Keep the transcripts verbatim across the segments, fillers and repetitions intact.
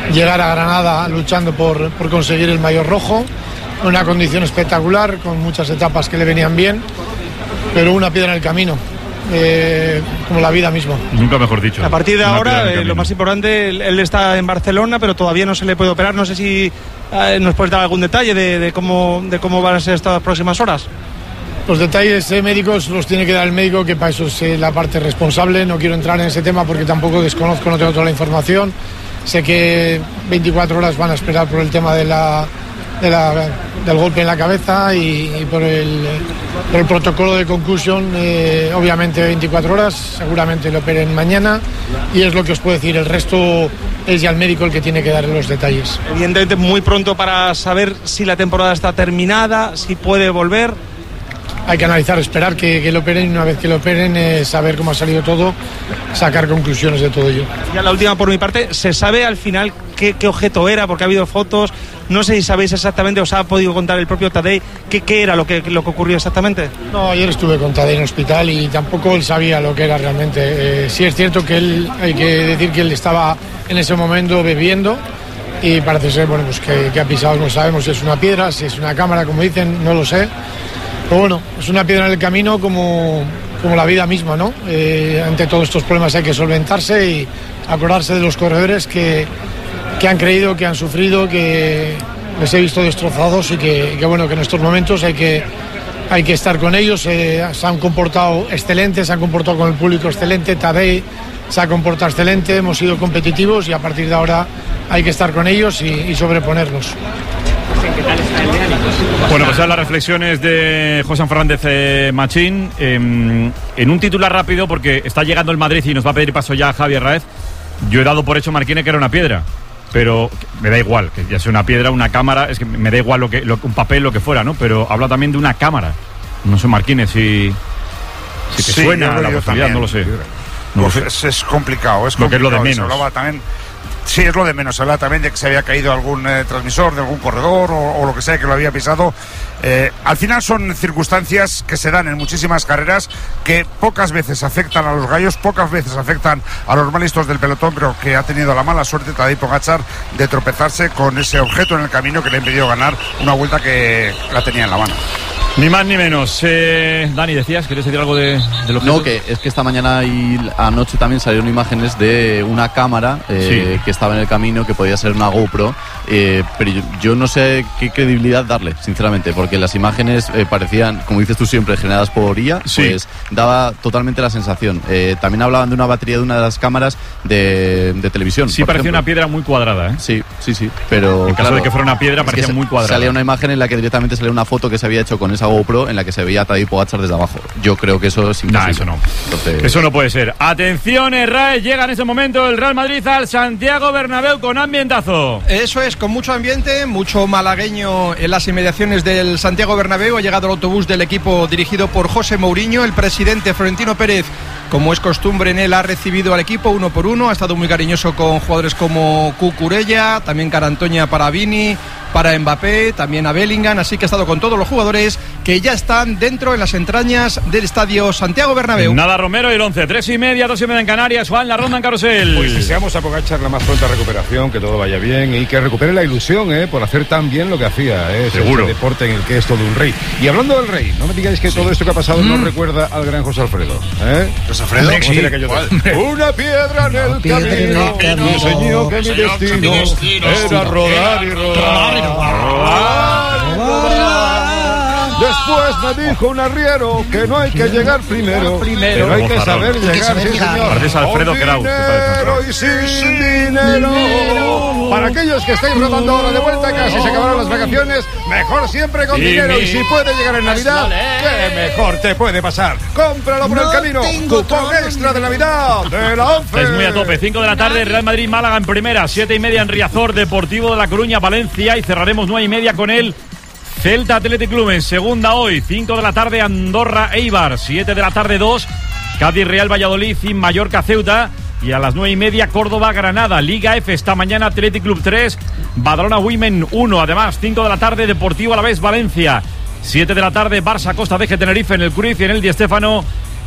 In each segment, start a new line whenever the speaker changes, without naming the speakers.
llegar a Granada luchando por, por conseguir el maillot rojo, una condición espectacular, con muchas etapas que le venían bien, pero una piedra en el camino. Eh, como la vida misma.
Nunca mejor dicho.
A partir de ahora, eh, lo más importante, él, él está en Barcelona, pero todavía no se le puede operar. No sé si eh, nos puedes dar algún detalle de, de cómo de cómo van a ser estas próximas horas.
Los detalles eh, médicos los tiene que dar el médico, que para eso es eh, la parte responsable. No quiero entrar en ese tema porque tampoco desconozco, no tengo toda la información. Sé que veinticuatro horas van a esperar por el tema de la De la, del golpe en la cabeza y, y por, el, por el protocolo de concussion, eh, obviamente veinticuatro horas, seguramente lo operen mañana y es lo que os puedo decir. El resto es ya el médico el que tiene que dar los detalles.
Evidentemente muy pronto para saber si la temporada está terminada, si puede volver.
Hay que analizar, esperar que, que lo operen y una vez que lo operen, eh, saber cómo ha salido todo, sacar conclusiones de todo ello.
Ya la última por mi parte, ¿se sabe al final qué, qué objeto era? Porque ha habido fotos, no sé si sabéis exactamente, os ha podido contar el propio Tadej qué, qué era lo que, lo que ocurrió exactamente.
No, ayer estuve con Tadej en el hospital y tampoco él sabía lo que era realmente. Eh, sí es cierto que él, hay que decir que él estaba en ese momento bebiendo y parece ser, bueno, pues que, que ha pisado, no sabemos si es una piedra, si es una cámara, como dicen, no lo sé. Pero bueno, es una piedra en el camino como, como la vida misma, ¿no? Eh, ante todos estos problemas hay que solventarse y acordarse de los corredores que, que han creído, que han sufrido, que les he visto destrozados y que, que bueno, que en estos momentos hay que, hay que estar con ellos. Eh, se han comportado excelentes, se han comportado con el público excelente, Tadej se ha comportado excelente, hemos sido competitivos y a partir de ahora hay que estar con ellos y, y sobreponernos.
¿Qué tal está el de ánimos? Bueno, pues son las reflexiones de José Fernández eh, Machín. Eh, en un titular rápido, porque está llegando el Madrid y nos va a pedir paso ya a Javier Raez. Yo he dado por hecho, Marquine, que era una piedra, pero me da igual, que ya sea una piedra, una cámara, es que me da igual lo que, lo, un papel, lo que fuera, ¿no? Pero habla también de una cámara. No sé, Marquine, si, si te
sí,
suena la posibilidad, no lo sé. No
pues
lo sé.
Es, es complicado, es complicado.
Lo que es lo de menos.
Se hablaba también, sí, es lo de menos. Se hablaba también de que se había caído algún eh, transmisor de algún corredor o, o lo que sea que lo había pisado. Eh, al final son circunstancias que se dan en muchísimas carreras, que pocas veces afectan a los gallos, pocas veces afectan a los más listos del pelotón, pero que ha tenido la mala suerte Tadej Pogačar de tropezarse con ese objeto en el camino que le ha impedido ganar una vuelta que la tenía en la mano.
Ni más ni menos. Eh, Dani, decías, ¿quieres decir algo de, de lo que
No, que es que esta mañana y anoche también salieron imágenes de una cámara eh, sí. que estaba en el camino, que podía ser una GoPro, eh, pero yo, yo no sé qué credibilidad darle, sinceramente, porque las imágenes eh, parecían, como dices tú siempre, generadas por I A, sí. pues daba totalmente la sensación. Eh, también hablaban de una batería de una de las cámaras de, de televisión.
Sí, parecía ejemplo. Una piedra muy cuadrada, ¿eh?
Sí, sí, sí, pero...
En caso claro, de que fuera una piedra, parecía es que muy cuadrada.
Salía una imagen en la que directamente salía una foto que se había hecho con esa GoPro en la que se veía a Tadej Pogačar desde abajo. Yo creo que eso es imposible.
No, eso no.
Entonces...
Eso no puede ser. Atención, Raez, llega en ese momento el Real Madrid al Santiago Bernabéu con ambientazo.
Eso es, con mucho ambiente, mucho malagueño en las inmediaciones del Santiago Bernabéu. Ha llegado el autobús del equipo dirigido por José Mourinho. El presidente Florentino Pérez, como es costumbre en él, ha recibido al equipo uno por uno. Ha estado muy cariñoso con jugadores como Cucurella, también Carantoña para Vini, para Mbappé, también a Bellingham. Así que ha estado con todos los jugadores que ya están dentro en las entrañas del estadio Santiago Bernabéu.
Nada, Romero y el once, tres y media, dos y media en Canarias. Juan, la ronda en carrusel.
Pues deseamos a Pogačar la más pronta recuperación, que todo vaya bien y que recupere la ilusión, ¿eh? Por hacer tan bien lo que hacía, ¿eh?
Seguro.
Este deporte en el que es todo un rey. Y hablando del rey, no me digáis que sí. todo esto que ha pasado mm. nos recuerda al gran José Alfredo, ¿eh?
¿José Alfredo?
Sí. Sí. Una piedra en el camino me enseñó que mi destino, destino era rodar y rodar. rodar, rodar, rodar. Después me dijo un arriero que no hay que llegar primero, primero. pero hay que saber llegar, sí señor.
Pareces Alfredo Kraus.
Dinero y sin dinero. dinero. Para aquellos que estáis rodando ahora de vuelta, casi se acabaron las vacaciones, mejor siempre con y dinero. Mi... Y si puede llegar en Navidad, ¿qué mejor te puede pasar? Cómpralo por no el camino. Cupón extra de Navidad de la once.
Es muy a tope. cinco de la tarde, Real Madrid Málaga en primera, siete y media en Riazor, Deportivo de La Coruña, Valencia, y cerraremos nueve y media con el Celta Athletic Club en segunda hoy. cinco de la tarde, Andorra Eibar. siete de la tarde, dos, Cádiz Real Valladolid y Mallorca Ceuta. Y a las nueve y media, Córdoba Granada. Liga F esta mañana, Athletic Club tres, Badalona Women uno. Además, cinco de la tarde, Deportivo Alavés Valencia. siete de la tarde, Barça Costa de Tenerife en el Cruyff y en el Di Stéfano.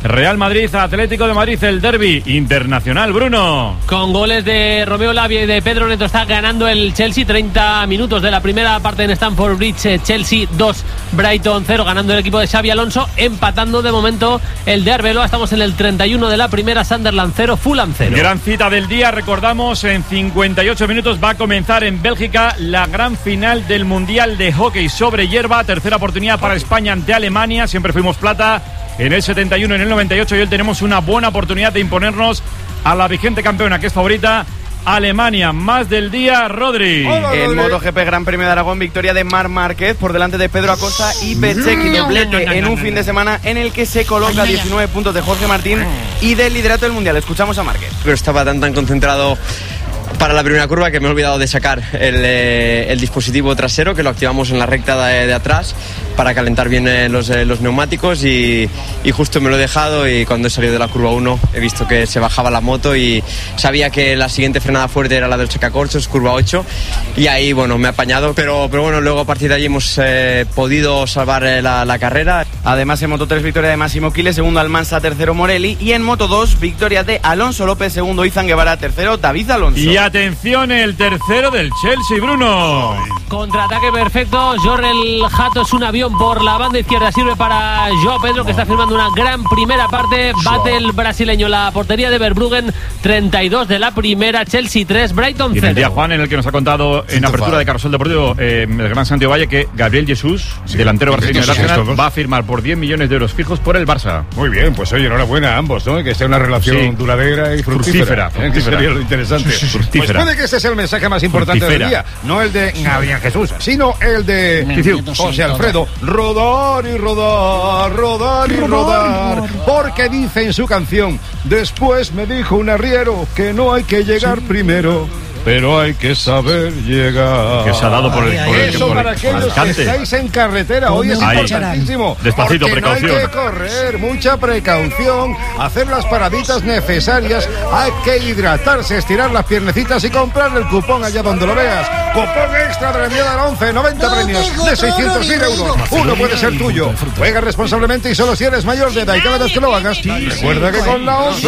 Real Madrid, Atlético de Madrid, el derbi internacional, Bruno.
Con goles de Romeo Lavia y de Pedro Neto está ganando el Chelsea. Treinta minutos de la primera parte en Stamford Bridge. Chelsea dos, Brighton cero, ganando el equipo de Xabi Alonso. Empatando de momento el de Arbeloa. Estamos en el treinta y uno de la primera. Sunderland cero, Fulham cero.
Gran cita del día, recordamos, en cincuenta y ocho minutos va a comenzar en Bélgica la gran final del Mundial de Hockey sobre hierba. Tercera oportunidad para España ante Alemania. Siempre fuimos plata en el setenta y uno, en el noventa y ocho, y hoy tenemos una buena oportunidad de imponernos a la vigente campeona, que es favorita, Alemania. Más del día, Rodri.
En MotoGP Gran Premio de Aragón, victoria de Marc Márquez por delante de Pedro Acosta y Bezzecchi, doblete en un fin de semana en el que se coloca diecinueve puntos de Jorge Martín y del liderato del Mundial. Escuchamos a Márquez.
Pero estaba tan tan concentrado para la primera curva que me he olvidado de sacar el, eh, el dispositivo trasero, que lo activamos en la recta de, de atrás para calentar bien eh, los, eh, los neumáticos, y, y justo me lo he dejado, y cuando he salido de la curva uno he visto que se bajaba la moto y sabía que la siguiente frenada fuerte era la del sacacorchos, curva ocho, y ahí bueno, me he apañado, pero, pero bueno, luego a partir de allí hemos eh, podido salvar eh, la, la carrera.
Además en Moto tres, victoria de Massimo Quiles, segundo Almansa, tercero Morelli, y en Moto dos, victoria de Alonso López, segundo Izan Guevara, tercero David Alonso.
Y atención, el tercero del Chelsea, Bruno.
Contraataque perfecto, Jorrel Hato es un avión por la banda izquierda, sirve para Joao Pedro, que está firmando una gran primera parte. Bate el brasileño la portería de Verbruggen, treinta y dos de la primera, Chelsea tres, Brighton cero.
Y el día, Juan, en el que nos ha contado en apertura de Carrusel Deportivo eh, el gran Santiago Valle, que Gabriel Jesús, sí, delantero brasileño del Arsenal, va a firmar por diez millones de euros fijos por el Barça.
Muy bien, pues oye, enhorabuena a ambos, ¿no? Que sea una relación sí. duradera y fructífera.
Fructífera,
¿eh? Que sería lo interesante.
Fructífera.
Pues puede que ese sea el mensaje más importante fructífera. del día. No el de Gabriel Jesús, sino el de José Alfredo. Rodar y rodar, rodar y rodar. Porque dice en su canción: después me dijo un arriero que no hay que llegar sí. primero, pero hay que saber llegar.
Que se ha dado por el, por el
Eso
por el,
para aquellos que estáis en carretera. Hoy es
Ahí.
importantísimo.
Despacito,
porque
precaución.
No hay que correr, mucha precaución, hacer las paraditas necesarias. Hay que hidratarse, estirar las piernecitas y comprar el cupón allá donde lo veas. Cupón extra de la enviada al once, noventa premios de seiscientos mil euros. Uno puede ser tuyo. Juega responsablemente y solo si eres mayor de edad. Y cada vez que lo hagas, recuerda que con la once,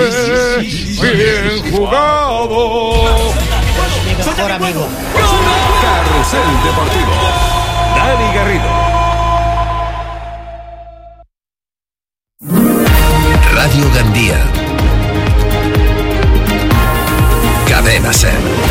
bien jugado.
Mi mejor amigo.
Carrusel Deportivo. Dani Garrido. Radio Gandía. Cadena Ser.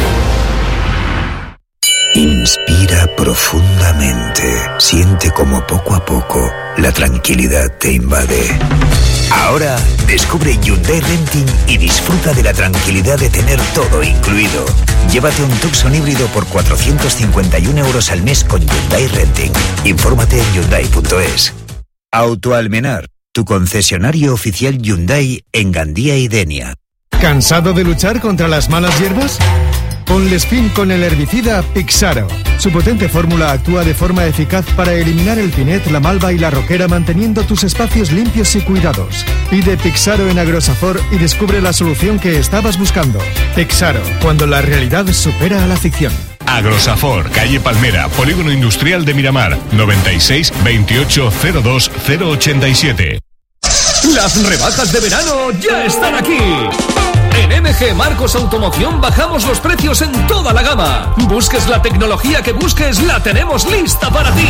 Inspira profundamente. Siente como poco a poco la tranquilidad te invade. Ahora descubre Hyundai Renting y disfruta de la tranquilidad de tener todo incluido. Llévate un Tucson híbrido por cuatrocientos cincuenta y uno euros al mes con Hyundai Renting. Infórmate en Hyundai punto es. Autoalmenar, tu concesionario oficial Hyundai en Gandía y Denia.
¿Cansado de luchar contra las malas hierbas? Ponles fin con el herbicida Pixaro. Su potente fórmula actúa de forma eficaz para eliminar el pinet, la malva y la roquera, manteniendo tus espacios limpios y cuidados. Pide Pixaro en Agrosafor y descubre la solución que estabas buscando. Pixaro, cuando la realidad supera a la ficción.
Agrosafor, calle Palmera, Polígono Industrial de Miramar, noventa y seis veintiocho cero dos cero ochenta y siete.
Las rebajas de verano ya están aquí. En M G Marcos Automoción bajamos los precios en toda la gama. Busques la tecnología que busques, la tenemos lista para ti.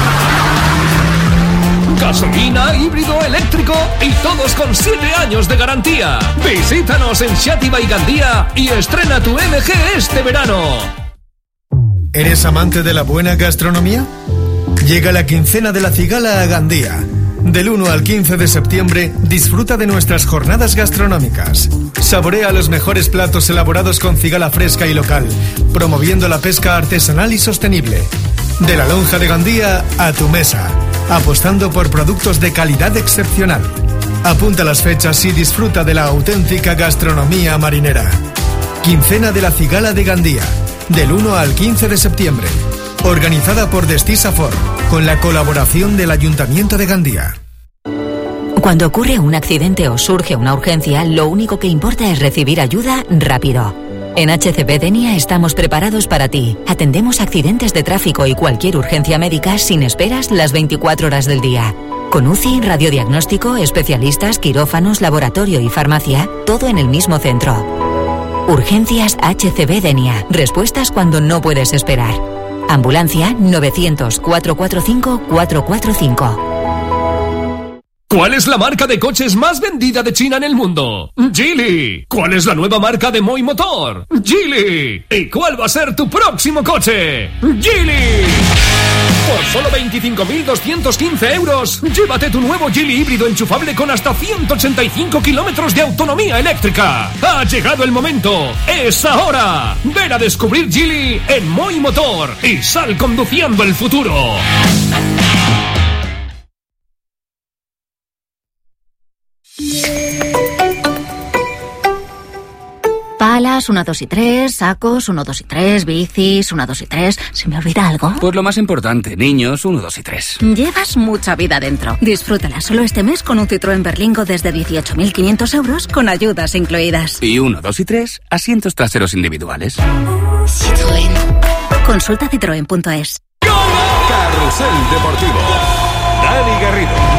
Gasolina, híbrido, eléctrico y todos con siete años de garantía. Visítanos en Xàtiva y Gandía y estrena tu M G este verano.
¿Eres amante de la buena gastronomía? Llega la quincena de la Cigala a Gandía. Del uno al quince de septiembre, disfruta de nuestras jornadas gastronómicas. Saborea los mejores platos elaborados con cigala fresca y local, promoviendo la pesca artesanal y sostenible. De la lonja de Gandía a tu mesa, apostando por productos de calidad excepcional. Apunta las fechas y disfruta de la auténtica gastronomía marinera. Quincena de la Cigala de Gandía, del uno al quince de septiembre. Organizada por Destisafor, con la colaboración del Ayuntamiento de Gandía.
Cuando ocurre un accidente o surge una urgencia, lo único que importa es recibir ayuda rápido. En H C B Denia estamos preparados para ti. Atendemos accidentes de tráfico y cualquier urgencia médica sin esperas las veinticuatro horas del día. Con U C I, radiodiagnóstico, especialistas, quirófanos, laboratorio y farmacia, todo en el mismo centro. Urgencias H C B Denia. Respuestas cuando no puedes esperar. Ambulancia novecientos, cuatrocientos cuarenta y cinco, cuatrocientos cuarenta y cinco.
¿Cuál es la marca de coches más vendida de China en el mundo? Geely. ¿Cuál es la nueva marca de Moi Motor? Geely. ¿Y cuál va a ser tu próximo coche? Geely. Por solo veinticinco mil doscientos quince euros, llévate tu nuevo Geely híbrido enchufable con hasta ciento ochenta y cinco kilómetros de autonomía eléctrica. Ha llegado el momento. ¡Es ahora! Ven a descubrir Geely en Moi Motor y sal conduciendo el futuro.
Palas, una, dos y tres, sacos, uno, dos y tres, bicis, una, dos y tres. ¿Se me olvida algo?
Pues lo más importante, niños, uno, dos y tres.
Llevas mucha vida dentro. Disfrútala solo este mes con un Citroën Berlingo desde dieciocho mil quinientos euros con ayudas incluidas.
Y uno, dos y tres, asientos traseros individuales.
Citroën. Consulta citroen punto es.
Carrusel Deportivo. Dani Garrido.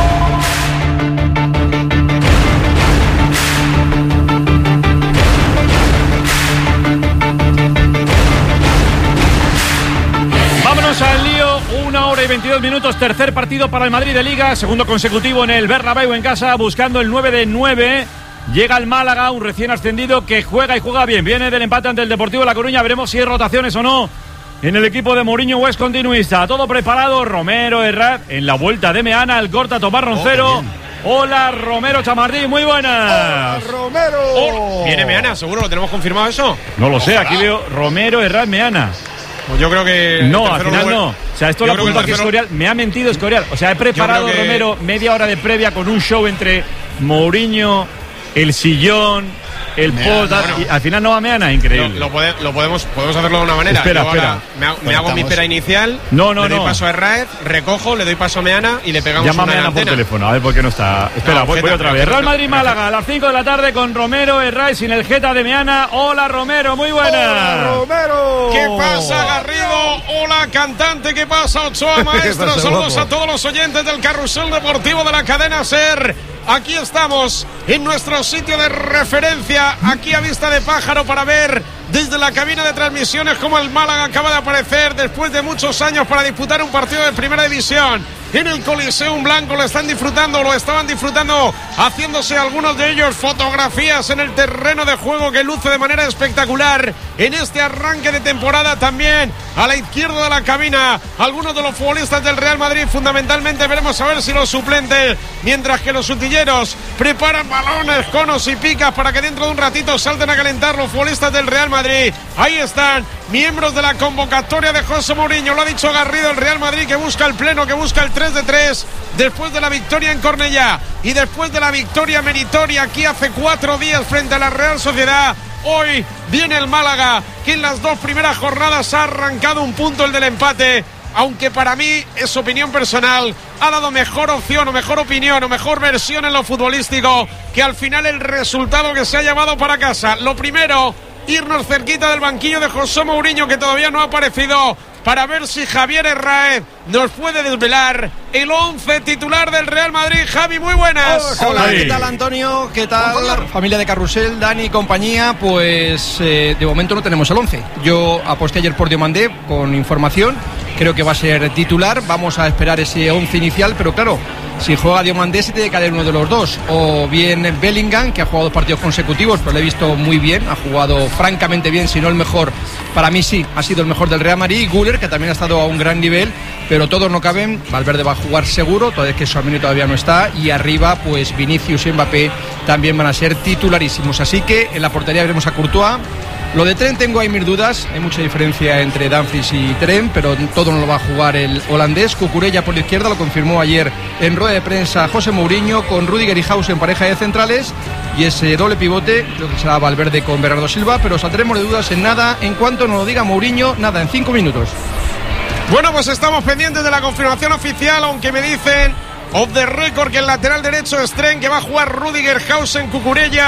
Vámonos al lío, una hora y veintidós minutos, tercer partido para el Madrid de Liga, segundo consecutivo en el Bernabéu en casa, buscando el nueve de nueve. Llega el Málaga, un recién ascendido que juega y juega bien. Viene del empate ante el Deportivo La Coruña, veremos si hay rotaciones o no en el equipo de Mourinho o es continuista. Todo preparado, Romero, Herrad, en la vuelta de Meana, el corta Tomás Roncero. Oh, hola Romero Chamardí, muy buenas.
Hola Romero.
Oh, viene Meana, seguro, ¿lo tenemos confirmado eso?
No lo sé, aquí veo Romero, Herrad, Meana.
Pues yo creo que...
No, al final no. O sea, esto lo apunto aquí Escorial. Me ha mentido Escorial. O sea, he preparado que... Romero media hora de previa con un show entre Mourinho, el sillón, el post. Bueno, y al final no va Meana, increíble.
Lo, lo, pode, lo podemos, podemos hacerlo de una manera.
Espera, espera.
Me hago, me hago mi pera inicial.
No, no,
le doy
no.
paso a Herraiz, recojo, le doy paso a Meana y le pegamos
Llama
una
a Meana por teléfono, a ver por qué no está. Espera, no, voy, Geta, voy otra vez. Real Madrid-Málaga a las cinco de la tarde con Romero, Herraiz sin el Geta de Meana. Hola Romero, muy buenas.
Hola Romero.
¿Qué pasa Garrido? Hola cantante, ¿qué pasa Ochoa Maestro? Saludos a todos los oyentes del Carrusel Deportivo de la cadena SER. Aquí estamos en nuestro sitio de referencia, aquí a vista de pájaro para ver desde la cabina de transmisiones cómo el Málaga acaba de aparecer después de muchos años para disputar un partido de primera división. En el Coliseum Blanco lo están disfrutando, lo estaban disfrutando, haciéndose algunos de ellos fotografías en el terreno de juego que luce de manera espectacular en este arranque de temporada. También a la izquierda de la cabina algunos de los futbolistas del Real Madrid, fundamentalmente veremos a ver si los suplentes, mientras que los utilleros preparan balones, conos y picas para que dentro de un ratito salten a calentar los futbolistas del Real Madrid. Ahí están miembros de la convocatoria de José Mourinho, lo ha dicho Garrido, el Real Madrid que busca el pleno, que busca el tres de tres después de la victoria en Cornellá y después de la victoria meritoria aquí hace cuatro días frente a la Real Sociedad. Hoy viene el Málaga que en las dos primeras jornadas ha arrancado un punto, el del empate, aunque para mí es opinión personal, ha dado mejor opción o mejor opinión o mejor versión en lo futbolístico que al final el resultado que se ha llevado para casa. Lo primero, irnos cerquita del banquillo de José Mourinho, que todavía no ha aparecido, para ver si Javier Herraiz nos puede desvelar el once titular del Real Madrid. Javi, muy buenas.
Hola, ¿qué tal Antonio? ¿Qué tal familia de Carrusel, Dani y compañía? Pues eh, de momento no tenemos el once. Yo aposté ayer por Diomandé con información, creo que va a ser titular, vamos a esperar ese once inicial, pero claro, si juega Diomandé se tiene que caer uno de los dos, o bien Bellingham, que ha jugado dos partidos consecutivos, pero lo he visto muy bien, ha jugado francamente bien, si no el mejor, para mí sí, ha sido el mejor del Real Madrid, y Güler, que también ha estado a un gran nivel, pero todos no caben. Valverde va a jugar seguro, todavía que Tchouaméni todavía no está, y arriba pues Vinicius y Mbappé también van a ser titularísimos, así que en la portería veremos a Courtois. Lo de Trent tengo ahí mis dudas, hay mucha diferencia entre Dumfries y Trent, pero todo no lo va a jugar el holandés. Cucurella por la izquierda, lo confirmó ayer en rueda de prensa José Mourinho, con Rüdiger y Hause en pareja de centrales, y ese doble pivote creo que será Valverde con Bernardo Silva, pero saldremos de dudas en nada, en cuanto nos lo diga Mourinho, nada, en cinco minutos.
Bueno, pues estamos pendientes de la confirmación oficial, aunque me dicen off the record que el lateral derecho es Trent, que va a jugar Rüdiger, Hausen, Cucurella,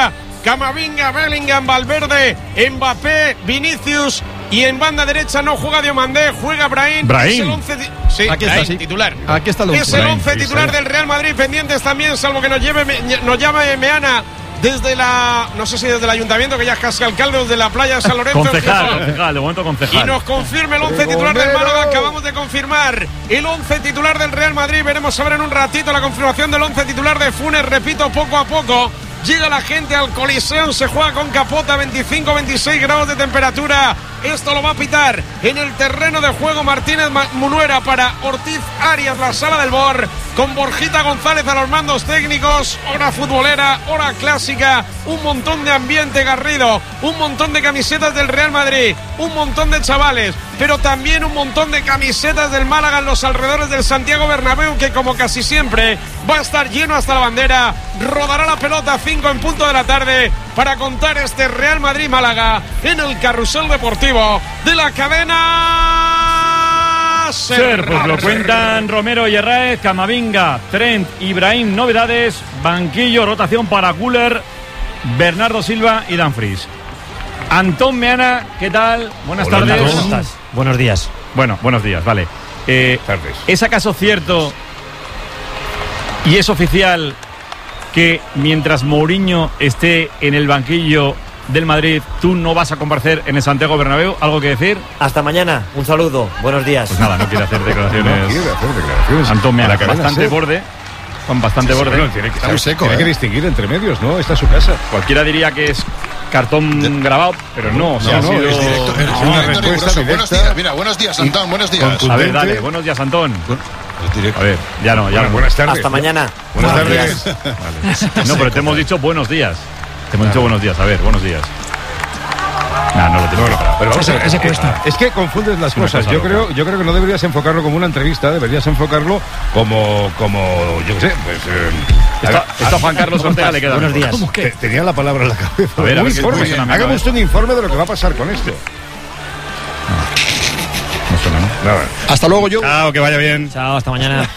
Camavinga, Bellingham, Valverde, Mbappé, Vinicius. Y en banda derecha no juega Diomandé, juega Brahim.
Brahim.
Es el once ti- sí,
Aquí está,
Brahim,
sí.
titular.
Aquí está el once.
Es el
Brahim,
once
sí,
titular
sí.
del Real Madrid. Pendientes también, salvo que nos, lleve, nos llame Meana desde la, no sé si desde el ayuntamiento, que ya es casi alcalde, desde la playa de San Lorenzo.
Concejal, concejal, de momento concejal.
Y nos confirme el once titular del Málaga. Acabamos de confirmar el once titular del Real Madrid. Veremos a ver en un ratito la confirmación del once titular de Funes. Repito, poco a poco llega la gente al Coliseo. Se juega con capota, veinticinco a veintiséis grados de temperatura. Esto lo va a pitar en el terreno de juego Martínez Munuera para Ortiz Arias, la sala del B O R, con Borjita González a los mandos técnicos. Hora futbolera, hora clásica, un montón de ambiente, Garrido, un montón de camisetas del Real Madrid, un montón de chavales, pero también un montón de camisetas del Málaga en los alrededores del Santiago Bernabéu, que como casi siempre va a estar lleno hasta la bandera. Rodará la pelota, cinco en punto de la tarde, para contar este Real Madrid-Málaga en el carrusel deportivo de la cadena
Ser. Pues lo cuentan Romero y Herráez, Camavinga, Trent, Ibrahim, novedades, banquillo, rotación para Güler, Bernardo Silva y Dumfries. Antón Meana, ¿qué tal? Buenas
Hola,
tardes.
¿cómo estás? Buenos días.
Bueno, buenos días, vale. Eh, ¿Es acaso cierto y es oficial que mientras Mourinho esté en el banquillo del Madrid, tú no vas a comparecer en el Santiago Bernabéu? ¿Algo que decir?
Hasta mañana. Un saludo. Buenos días.
Pues nada, no quiere hacer declaraciones.
No quiere hacer declaraciones.
Antón Meana,
La cadena
bastante
Ser.
borde. Con bastante
Sí, sí,
borde.
bueno, tiene que,
Está muy seco,
tiene
¿eh?
que distinguir entre medios, ¿no? Esta es su casa.
Cualquiera diría que es cartón grabado, pero no. O sea,
No,
ha
no,
sido...
es directo, es
No,
una
no,
respuesta
riguroso.
directa.
Buenos días, mira, buenos días, Antón, buenos días.
A ver, dale, buenos días, Antón. A ver, ya no, ya
Bueno,
no.
buenas tardes.
Hasta mañana.
Buenas
Buenos
tardes.
días.
Vale. No, pero te hemos dicho buenos días. Te hemos dicho buenos días. A ver, buenos días. No, no lo tengo preparado.
Pero vamos a ver,
Ese
es que-
cuesta.
Es que confundes las
Es una
cosas.
cosa
Yo
loca.
creo, yo creo que no deberías enfocarlo como una entrevista, deberías enfocarlo como, como yo qué sé, pues. eh,
Esto-
a ver,
esto a Juan Carlos
¿cómo
Ortega
estás?
le queda
Buenos
mejor.
días.
¿Cómo que?
Te- Tenía la palabra en la cabeza.
A ver, a
un
ver qué
informe.
funcionamiento, a
Hágame
ver.
usted un informe de lo que va a pasar con esto.
No suena, ¿no?
Nada.
Hasta luego, yo.
Chao, que vaya bien.
Chao, hasta mañana.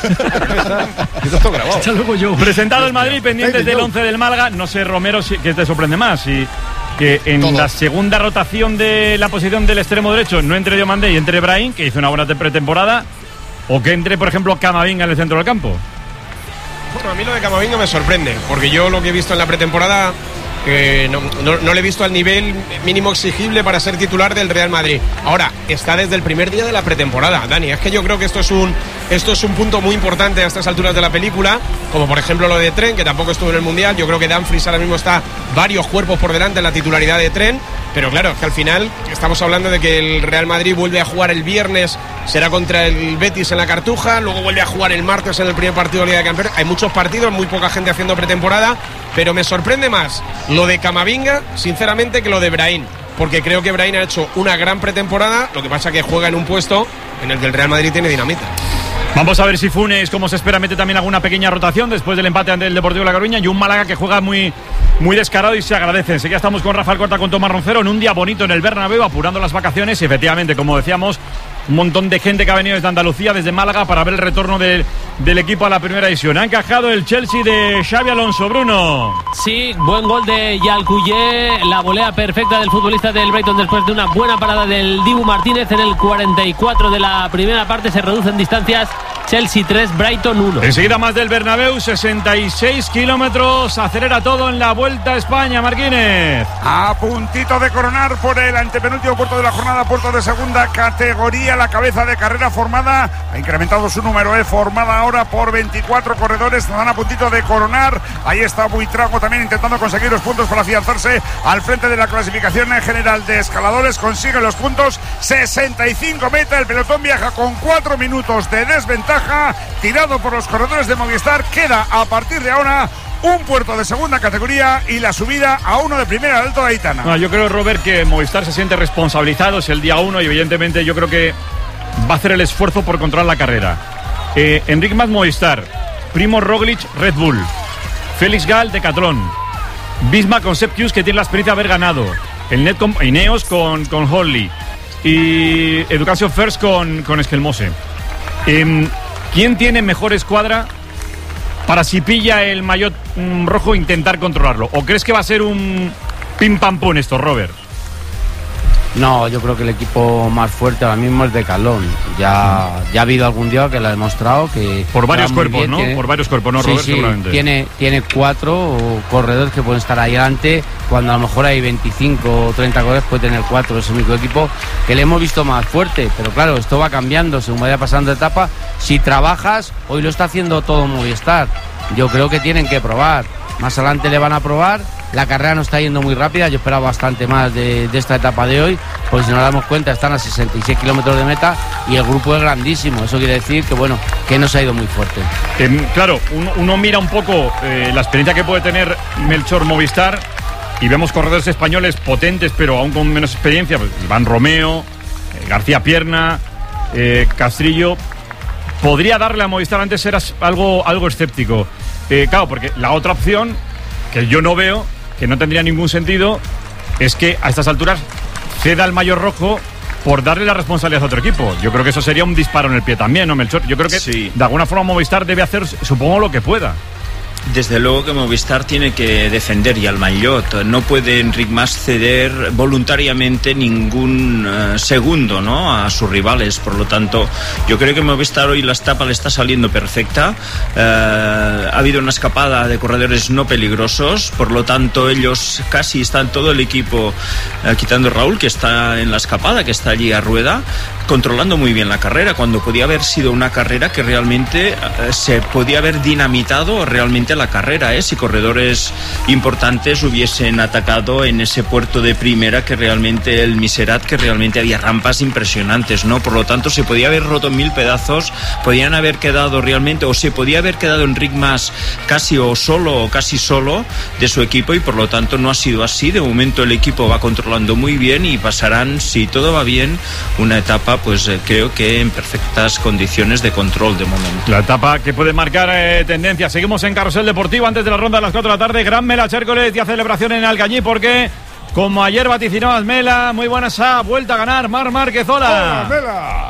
Esto grabado.
Hasta luego yo. Presentado el Madrid, pendientes del once del Málaga. No sé, Romero, si, ¿qué te sorprende más? Si que en
Todo.
la segunda rotación de la posición del extremo derecho no entre Diomandé y entre Brahim, que hizo una buena pretemporada, o que entre, por ejemplo, Camavinga en el centro del campo.
Bueno, a mí lo de Camavinga me sorprende, porque yo lo que he visto en la pretemporada eh, no, no, no le he visto al nivel mínimo exigible para ser titular del Real Madrid. Ahora, está desde el primer día de la pretemporada, Dani. Es que yo creo que esto es un, esto es un punto muy importante a estas alturas de la película, como por ejemplo lo de Trent, que tampoco estuvo en el Mundial. Yo creo que Dumfries ahora mismo está varios cuerpos por delante en la titularidad de Trent, pero claro, es que al final estamos hablando de que el Real Madrid vuelve a jugar el viernes, será contra el Betis en la Cartuja, luego vuelve a jugar el martes en el primer partido de Liga de Campeones. Hay muchos partidos, muy poca gente haciendo pretemporada, pero me sorprende más lo de Camavinga, sinceramente, que lo de Brahim, porque creo que Brahim ha hecho una gran pretemporada, lo que pasa que juega en un puesto en el que el Real Madrid tiene dinamita.
Vamos a ver si Funes, como se espera, mete también alguna pequeña rotación después del empate ante el Deportivo de La Coruña, y un Málaga que juega muy, muy descarado y se agradece. Enseguida estamos con Rafael Corta, con Tomás Roncero, en un día bonito en el Bernabéu, apurando las vacaciones, y efectivamente, como decíamos, un montón de gente que ha venido desde Andalucía, desde Málaga, para ver el retorno del, del equipo a la primera división. Ha encajado el Chelsea de Xabi Alonso, Bruno.
Sí, buen gol de Yalcuyé, la volea perfecta del futbolista del Brighton después de una buena parada del Dibu Martínez en el cuarenta y cuatro de la primera parte. Se reducen distancias, Chelsea tres, Brighton uno.
Enseguida más del Bernabéu, sesenta y seis kilómetros, acelera todo en la Vuelta a España, Marquínez.
A puntito de coronar por el antepenúltimo puerto de la jornada, puerto de segunda categoría, la cabeza de carrera formada, ha incrementado su número, eh, formada ahora por veinticuatro corredores, están a puntito de coronar. Ahí está Buitrago también intentando conseguir los puntos para afianzarse al frente de la clasificación en general de escaladores, consigue los puntos, sesenta y cinco meta, el pelotón viaja con cuatro minutos de desventaja, tirado por los corredores de Movistar. Queda a partir de ahora un puerto de segunda categoría y la subida a uno de primera del Alto de Aitana.
Bueno, yo creo, Robert, que Movistar se siente responsabilizado, es el día uno, y evidentemente yo creo que va a hacer el esfuerzo por controlar la carrera. Eh, Enric Mas, Movistar, Primo Roglic, Red Bull, Félix Gal, Decathlon, Bisma con Sepp Kuss, que tiene la experiencia de haber ganado, el Net con Ineos con, con Holly, y Education First con, con Esquelmose. Eh, ¿Quién tiene mejor escuadra para si pilla el maillot mm, rojo intentar controlarlo? ¿O crees que va a ser un pim pam pum esto, Robert?
No, yo creo que el equipo más fuerte ahora mismo es Decathlon. Ya, ya ha habido algún día que lo ha demostrado que...
Por varios cuerpos,
bien,
¿no?
Tiene,
Por varios cuerpos, ¿no,
sí,
Robert?
Sí,
seguramente.
Tiene, tiene cuatro corredores que pueden estar ahí delante, cuando a lo mejor hay veinticinco o treinta corredores, puede tener cuatro. Es el único equipo que le hemos visto más fuerte. Pero claro, esto va cambiando según vaya pasando etapa. Si trabajas, hoy lo está haciendo todo Movistar. Yo creo que tienen que probar. Más adelante le van a probar. La carrera no está yendo muy rápida, yo esperaba bastante más de, de esta etapa de hoy, porque si nos damos cuenta están a sesenta y seis kilómetros de meta y el grupo es grandísimo. Eso quiere decir que bueno, que no se ha ido muy fuerte.
Eh, claro, uno, uno mira un poco eh, la experiencia que puede tener Melchor Movistar y vemos corredores españoles potentes, pero aún con menos experiencia, pues, Iván Romeo, eh, García Pierna, eh, Castrillo. Podría darle a Movistar, antes eras algo, algo escéptico. Eh, claro, porque la otra opción, que yo no veo, que no tendría ningún sentido, es que a estas alturas ceda el maillot rojo por darle la responsabilidad a otro equipo. Yo creo que eso sería un disparo en el pie también, ¿no, Melchor? Yo creo que sí, de alguna forma Movistar debe hacer, supongo, lo que pueda.
Desde luego que Movistar tiene que defender ya el maillot. No puede Enric Mas ceder voluntariamente ningún uh, segundo, ¿no?, a sus rivales. Por lo tanto, yo creo que Movistar hoy la etapa le está saliendo perfecta. Uh, ha habido una escapada de corredores no peligrosos. Por lo tanto, ellos casi están todo el equipo, uh, quitando a Raúl, que está en la escapada, que está allí a rueda, controlando muy bien la carrera, cuando podía haber sido una carrera que realmente uh, se podía haber dinamitado realmente la carrera, ¿eh? Si corredores importantes hubiesen atacado en ese puerto de primera, que realmente el Miserat, que realmente había rampas impresionantes, ¿no? Por lo tanto, se podía haber roto en mil pedazos, podían haber quedado realmente, o se podía haber quedado Enric Mas casi o solo o casi solo de su equipo, y por lo tanto no ha sido así. De momento el equipo va controlando muy bien y pasarán, si todo va bien, una etapa, pues eh, creo que en perfectas condiciones de control de momento.
La etapa que puede marcar eh, tendencia. Seguimos en Carrusel Deportivo antes de la ronda a las cuatro de la tarde. Gran Mela Chércoles, día celebración en Alcañí, porque como ayer vaticinabas, Mela, muy buena esa vuelta a ganar Marc Márquez. Hola,
Mela.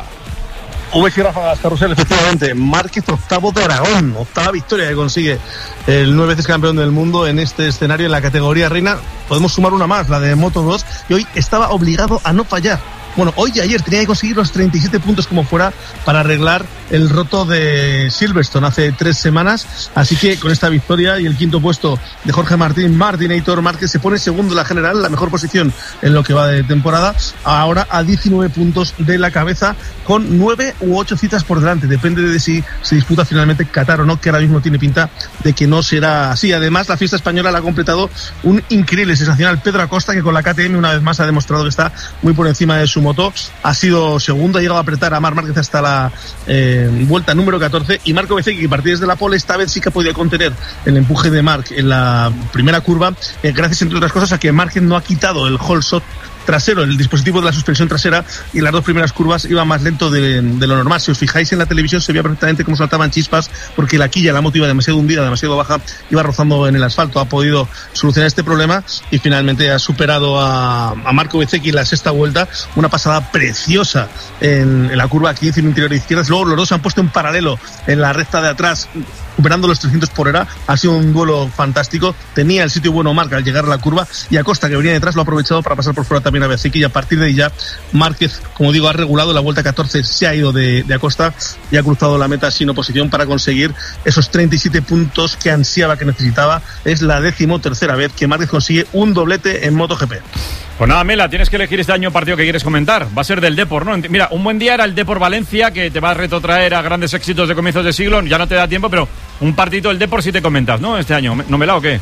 V G Ráfagas Carrusel, efectivamente. Márquez, octavo de Aragón, octava victoria que consigue el nueve veces campeón del mundo en este escenario en la categoría reina. Podemos sumar una más, la de Moto dos, y hoy estaba obligado a no fallar. Bueno, hoy y ayer tenía que conseguir los treinta y siete puntos como fuera para arreglar el roto de Silverstone hace tres semanas. Así que con esta victoria y el quinto puesto de Jorge Martín, Martinator Márquez se pone segundo en la general, la mejor posición en lo que va de temporada. Ahora a diecinueve puntos de la cabeza, con nueve u ocho citas por delante. Depende de si se disputa finalmente Qatar o no, que ahora mismo tiene pinta de que no será así. Además, la fiesta española la ha completado un increíble, sensacional Pedro Acosta, que con la K T M una vez más ha demostrado que está muy por encima de su moto. Ha sido segundo, ha llegado a apretar a Marc Márquez hasta la eh, vuelta número catorce, y Marco Bezzecchi, que partía desde la pole, esta vez sí que ha podido contener el empuje de Marc en la primera curva, eh, gracias entre otras cosas a que Márquez no ha quitado el whole shot trasero, el dispositivo de la suspensión trasera, y las dos primeras curvas iba más lento de, de lo normal. Si os fijáis en la televisión se veía perfectamente cómo saltaban chispas, porque la quilla, la moto iba demasiado hundida, demasiado baja, iba rozando en el asfalto. Ha podido solucionar este problema y finalmente ha superado a, a Marco Bezzecchi en la sexta vuelta, una pasada preciosa en, en la curva quince en interior izquierda. Luego los dos se han puesto en paralelo en la recta de atrás, superando los trescientos por hora. Ha sido un duelo fantástico. Tenía el sitio bueno Marc al llegar a la curva, y Acosta, que venía detrás, lo ha aprovechado para pasar por fuera también a Bezzecchi, y a partir de ahí ya Márquez, como digo, ha regulado. La vuelta catorce se ha ido de, de Acosta y ha cruzado la meta sin oposición para conseguir esos treinta y siete puntos que ansiaba, que necesitaba. Es la decimotercera vez que Márquez consigue un doblete en MotoGP.
Pues nada, Mela, tienes que elegir este año partido que quieres comentar. Va a ser del Depor, ¿no? Mira, un buen día era el Depor Valencia, que te va a retrotraer a grandes éxitos de comienzos de siglo. Ya no te da tiempo, pero un partidito del Depor sí te comentas, ¿no? Este año, ¿no, Mela, o qué?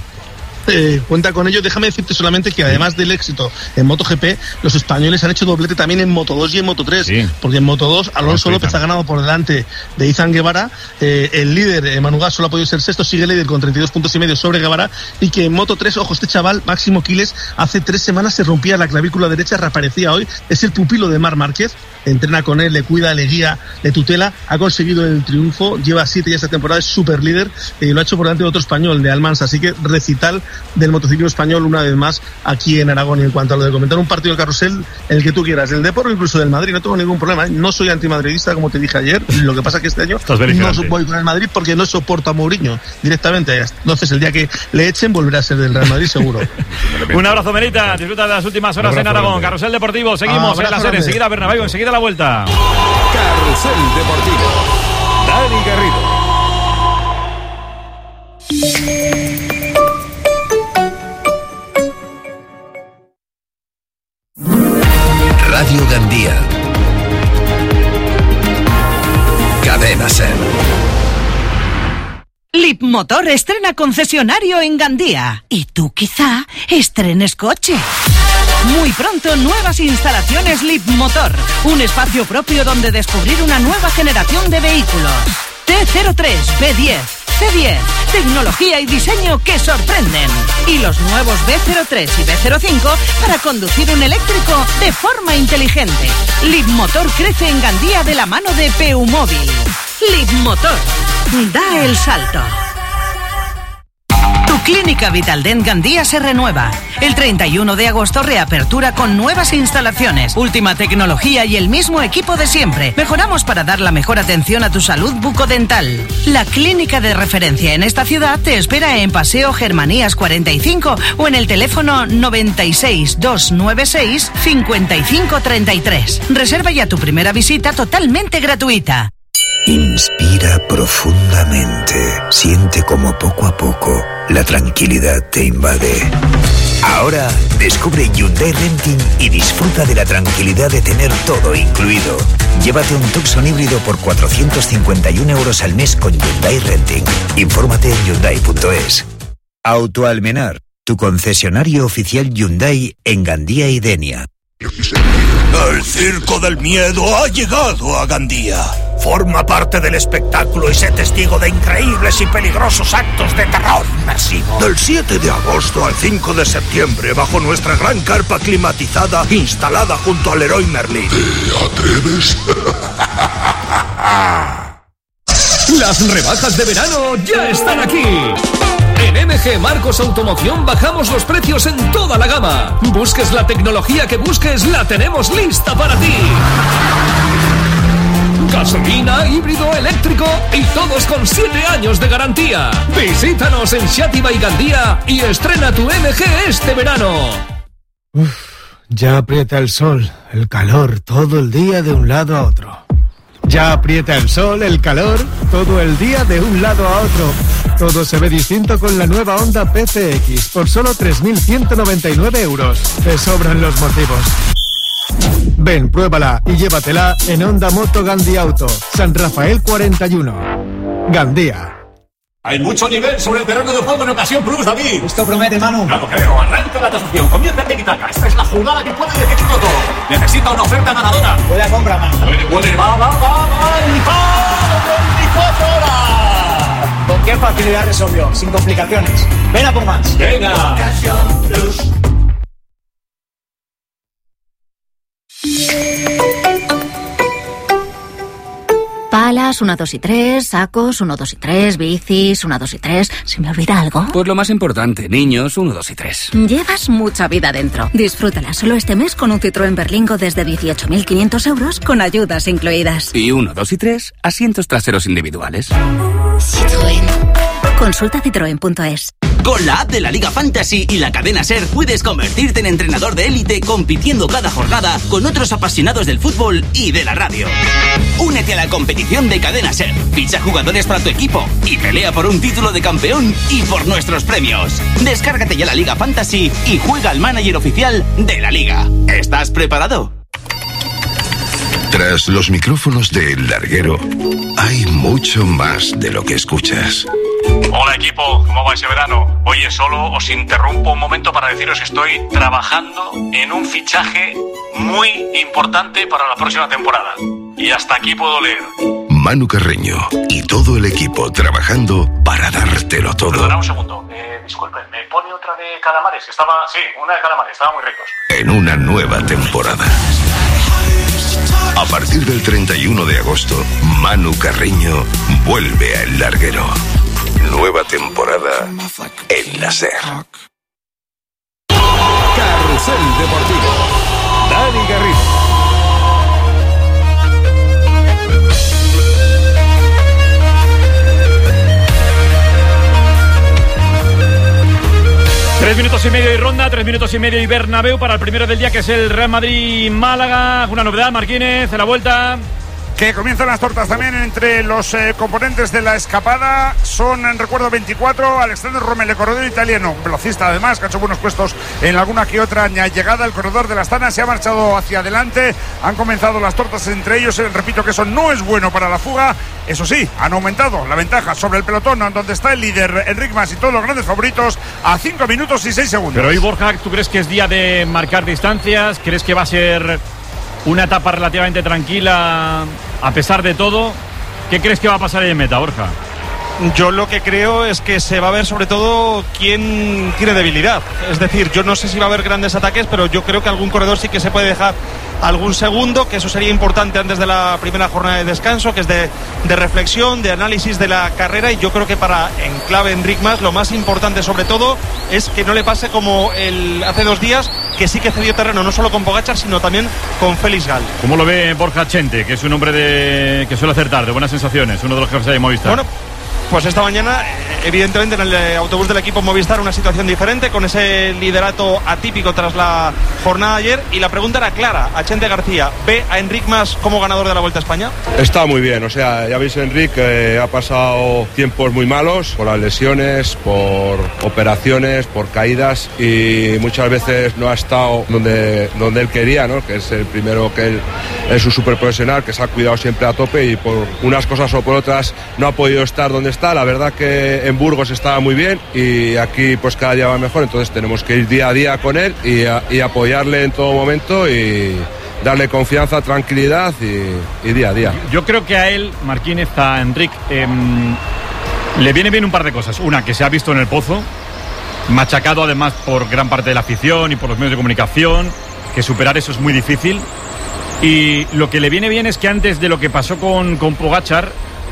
Eh, cuenta con ello. Déjame decirte solamente que además del éxito en MotoGP, los españoles han hecho doblete también en Moto dos y en Moto tres, sí. Porque en Moto dos Alonso no, López ha ganado por delante de Izan Guevara, eh, el líder eh, Manu Gas solo ha podido ser sexto, sigue líder con treinta y dos puntos y medio sobre Guevara, y que en Moto tres, ojo, este chaval Máximo Quiles hace tres semanas se rompía la clavícula derecha, reaparecía hoy, es el pupilo de Marc Márquez, entrena con él, le cuida, le guía, le tutela, ha conseguido el triunfo, lleva siete ya esta temporada, es super líder, y eh, lo ha hecho por delante de otro español, de Almansa, así que recital del motociclismo español una vez más aquí en Aragón. Y en cuanto a lo de comentar un partido del carrusel, el que tú quieras, del Depor o incluso del Madrid, no tengo ningún problema, ¿eh? No soy antimadridista, como te dije ayer, lo que pasa es que este año no voy con el Madrid porque no soporto a Mourinho directamente. Entonces el día que le echen volverá a ser del Real Madrid seguro.
Un abrazo, Melita, disfruta de las últimas horas en Aragón. Grande. Carrusel Deportivo, seguimos ah, en la serie, enseguida Bernabéu, enseguida la vuelta.
Carrusel Deportivo, Dani Garrido.
Radio Gandía. Cadena Ser.
Leapmotor estrena concesionario en Gandía. Y tú quizá estrenes coche. Muy pronto, nuevas instalaciones Leapmotor. Un espacio propio donde descubrir una nueva generación de vehículos. T cero tres, B diez, C diez. Tecnología y diseño que sorprenden. Y los nuevos B cero tres y B cero cinco para conducir un eléctrico de forma inteligente. Leapmotor crece en Gandía de la mano de P U Móvil. Leapmotor. Da el salto. Tu clínica Vitaldent Gandía se renueva. El treinta y uno de agosto reapertura con nuevas instalaciones, última tecnología y el mismo equipo de siempre. Mejoramos para dar la mejor atención a tu salud bucodental. La clínica de referencia en esta ciudad te espera en Paseo Germanías cuarenta y cinco o en el teléfono noventa y seis, doscientos noventa y seis, cincuenta y cinco treinta y tres. Reserva ya tu primera visita totalmente gratuita.
Inspira profundamente. Siente como poco a poco la tranquilidad te invade. Ahora descubre Hyundai Renting y disfruta de la tranquilidad de tener todo incluido. Llévate un Tucson híbrido por cuatrocientos cincuenta y uno euros al mes con Hyundai Renting. Infórmate en Hyundai punto es. Auto Almenar, tu concesionario oficial Hyundai en Gandía y Denia.
El Circo del Miedo ha llegado a Gandía. Forma parte del espectáculo y sé testigo de increíbles y peligrosos actos de terror inmersivo. Del siete de agosto al cinco de septiembre, bajo nuestra gran carpa climatizada instalada junto al Leroy Merlin. ¿Te atreves?
Las rebajas de verano ya están aquí. En M G Marcos Automoción bajamos los precios en toda la gama. Busques la tecnología que busques, la tenemos lista para ti. Gasolina, híbrido, eléctrico y todos con siete años de garantía. Visítanos en Xàtiva y Gandía y estrena tu M G este verano.
Uf, ya aprieta el sol, el calor, todo el día de un lado a otro. Ya aprieta el sol, el calor, todo el día de un lado a otro. Todo se ve distinto con la nueva Honda P C X por solo tres mil ciento noventa y nueve euros. Te sobran los motivos. Ven, pruébala y llévatela en Honda Moto Gandía Auto, San Rafael cuarenta y uno. Gandía.
Hay mucho nivel sobre el terreno de juego en Ocasión Plus, David.
Esto promete, Manu.
Claro, creo. Arranca la tasación. Comienza el tiki-taka. Esta es la jugada que puede decidirlo todo. Necesita una oferta ganadora.
Puede compra, Manu.
Puede, puede. Va, va, va, va. Y va. veinticuatro horas.
Con qué facilidad resolvió. Sin complicaciones. Ven a por más.
Venga.
Ocasión Plus.
Palas, uno, dos y tres, sacos, uno, dos y tres, bicis, uno, dos y tres. ¿Se me olvida algo?
Pues lo más importante, niños, uno, dos y tres.
Llevas mucha vida dentro. Disfrútala solo este mes con un Citroën Berlingo desde dieciocho mil quinientos euros con ayudas incluidas.
Y uno, dos y tres, asientos traseros individuales.
Citroën. Consulta citroen punto es.
Con la app de la Liga Fantasy y la cadena SER puedes convertirte en entrenador de élite compitiendo cada jornada con otros apasionados del fútbol y de la radio. Únete a la competición de cadena SER, ficha jugadores para tu equipo y pelea por un título de campeón y por nuestros premios. Descárgate ya la Liga Fantasy y juega al manager oficial de la Liga. ¿Estás preparado?
Tras los micrófonos de El Larguero, hay mucho más de lo que escuchas.
Hola equipo, ¿cómo va ese verano? Oye, solo os interrumpo un momento para deciros que estoy trabajando en un fichaje muy importante para la próxima temporada. Y hasta aquí puedo leer.
Manu Carreño y todo el equipo trabajando para dártelo todo.
Perdona un segundo, eh, disculpen, ¿me pone otra de calamares? Estaba, sí, una de calamares, estaban muy ricos.
En una nueva temporada. A partir del treinta y uno de agosto, Manu Carreño vuelve a El Larguero. Nueva temporada en la SER.
Carrusel Deportivo. Dani Garrido.
Tres minutos y medio y ronda, tres minutos y medio y Bernabéu para el primero del día, que es el Real Madrid-Málaga. Una novedad, Marquínez, de la vuelta.
Que comienzan las tortas también entre los eh, componentes de la escapada. Son, en recuerdo, veinticuatro. Alexander Romele, corredor italiano, velocista además, que ha hecho buenos puestos en alguna que otra llegada. El corredor de la Astana se ha marchado hacia adelante. Han comenzado las tortas entre ellos. Eh, repito que eso no es bueno para la fuga. Eso sí, han aumentado la ventaja sobre el pelotón, donde está el líder Enric Mas y todos los grandes favoritos, a cinco minutos y seis segundos.
Pero hoy, Borja, ¿tú crees que es día de marcar distancias? ¿Crees que va a ser una etapa relativamente tranquila a pesar de todo? ¿Qué crees que va a pasar ahí en meta, Borja?
Yo lo que creo es que se va a ver sobre todo quién tiene debilidad. Es decir, yo no sé si va a haber grandes ataques, pero yo creo que algún corredor sí que se puede dejar algún segundo, que eso sería importante antes de la primera jornada de descanso, que es de, de reflexión, de análisis de la carrera. Y yo creo que para en clave Enric Mas lo más importante sobre todo es que no le pase como el hace dos días, que sí que cedió terreno no solo con Pogačar sino también con Félix Gal.
¿Cómo lo ve Borja Chente, que es un hombre de que suele acertar, de buenas sensaciones, uno de los jefes de Movistar?
Bueno, pues esta mañana, evidentemente, en el autobús del equipo Movistar, una situación diferente, con ese liderato atípico tras la jornada de ayer. Y la pregunta era clara a Chente García: ¿ve a Enric Mas como ganador de la Vuelta a España?
Está muy bien, o sea, ya veis, Enric eh, ha pasado tiempos muy malos por las lesiones, por operaciones, por caídas, y muchas veces no ha estado donde, donde él quería, ¿no? Que es el primero, que él es un súper profesional, que se ha cuidado siempre a tope, y por unas cosas o por otras no ha podido estar donde está. La verdad que en Burgos estaba muy bien y aquí pues cada día va mejor, entonces tenemos que ir día a día con él y, a, y apoyarle en todo momento y darle confianza, tranquilidad y, y día a día.
Yo creo que a él, Marquínez, a Enric, eh, le viene bien un par de cosas. Una, que se ha visto en el pozo, machacado además por gran parte de la afición y por los medios de comunicación, que superar eso es muy difícil. Y lo que le viene bien es que antes de lo que pasó con, con Pogačar,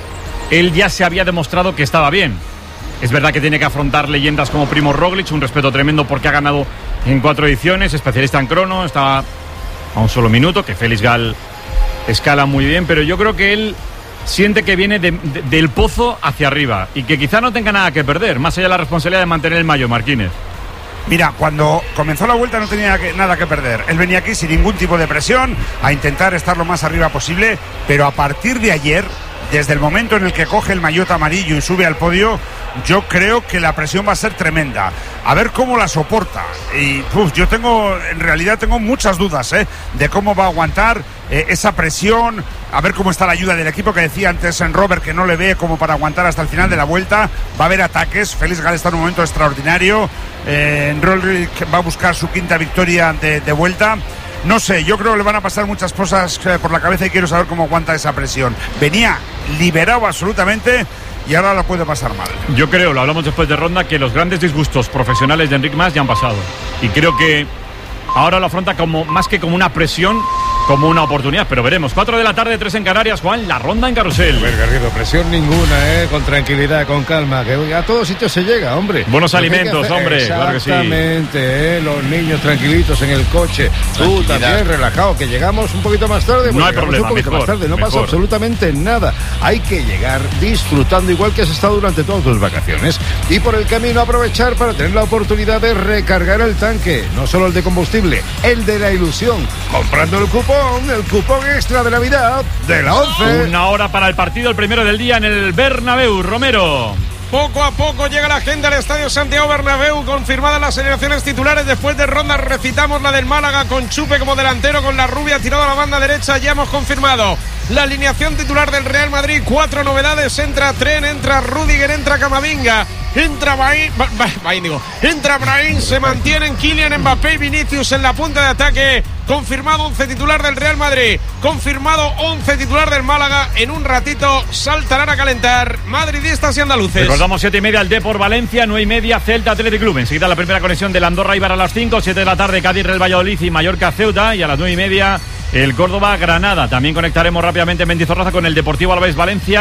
él ya se había demostrado que estaba bien. Es verdad que tiene que afrontar leyendas como Primož Roglič, un respeto tremendo porque ha ganado en cuatro ediciones, especialista en crono, está a un solo minuto, que Félix Gal escala muy bien, pero yo creo que él siente que viene de, de, del pozo hacia arriba y que quizá no tenga nada que perder, más allá de la responsabilidad de mantener el maillot, Marquínez.
Mira, cuando comenzó la vuelta no tenía que, nada que perder. Él venía aquí sin ningún tipo de presión, a intentar estar lo más arriba posible, pero a partir de ayer, desde el momento en el que coge el maillot amarillo y sube al podio, yo creo que la presión va a ser tremenda. A ver cómo la soporta. Y uf, yo tengo, en realidad tengo muchas dudas ¿eh? de cómo va a aguantar eh, esa presión. A ver cómo está la ayuda del equipo, que decía antes en Robert que no le ve como para aguantar hasta el final de la vuelta. Va a haber ataques. Félix Gal está en un momento extraordinario. Eh, Roglič va a buscar su quinta victoria de, de vuelta. No sé, yo creo que le van a pasar muchas cosas por la cabeza y quiero saber cómo aguanta esa presión. Venía liberado absolutamente y ahora lo puede pasar mal.
Yo creo, lo hablamos después de ronda, que los grandes disgustos profesionales de Enric Mas ya han pasado. Y creo que ahora lo afronta como más que como una presión, como una oportunidad, pero veremos. cuatro de la tarde, tres en Canarias. Juan, la ronda en Carrusel.
Pues Garrido, presión ninguna, ¿eh? Con tranquilidad, con calma, que a todos sitios se llega, hombre.
Buenos alimentos, hombre, claro que sí.
Exactamente, ¿eh? Los niños tranquilitos en el coche. Tú también relajado, que llegamos un poquito más tarde. Pues
no hay problema,
un poquito
mejor,
más tarde, no
mejor.
pasa absolutamente nada. Hay que llegar disfrutando igual que has estado durante todas tus vacaciones. Y por el camino aprovechar para tener la oportunidad de recargar el tanque. No solo el de combustible, el de la ilusión. Comprando el cupón, el cupón extra de Navidad de la once.
Una hora para el partido, el primero del día en el Bernabéu. Romero.
Poco a poco llega la gente al Estadio Santiago Bernabéu, confirmadas las alineaciones titulares. Después de ronda recitamos la del Málaga con Chupe como delantero, con la rubia tirado a la banda derecha. Ya hemos confirmado la alineación titular del Real Madrid. Cuatro novedades: entra Tren, entra Rudiger, entra Camavinga, entra Brahim, Brahim digo, entra Brahim, se mantienen Kylian Mbappé y Vinicius en la punta de ataque. Confirmado once titular del Real Madrid, confirmado once titular del Málaga. En un ratito saltarán a calentar madridistas y andaluces.
Recordamos siete y media el Depor Valencia, nueve y media Celta Athletic Club. Enseguida la primera conexión del Andorra Eibar a las cinco, siete de la tarde Cádiz Real Valladolid y Mallorca Ceuta, y a las nueve y media el Córdoba Granada. También conectaremos rápidamente en Mendizorroza con el Deportivo Alavés Valencia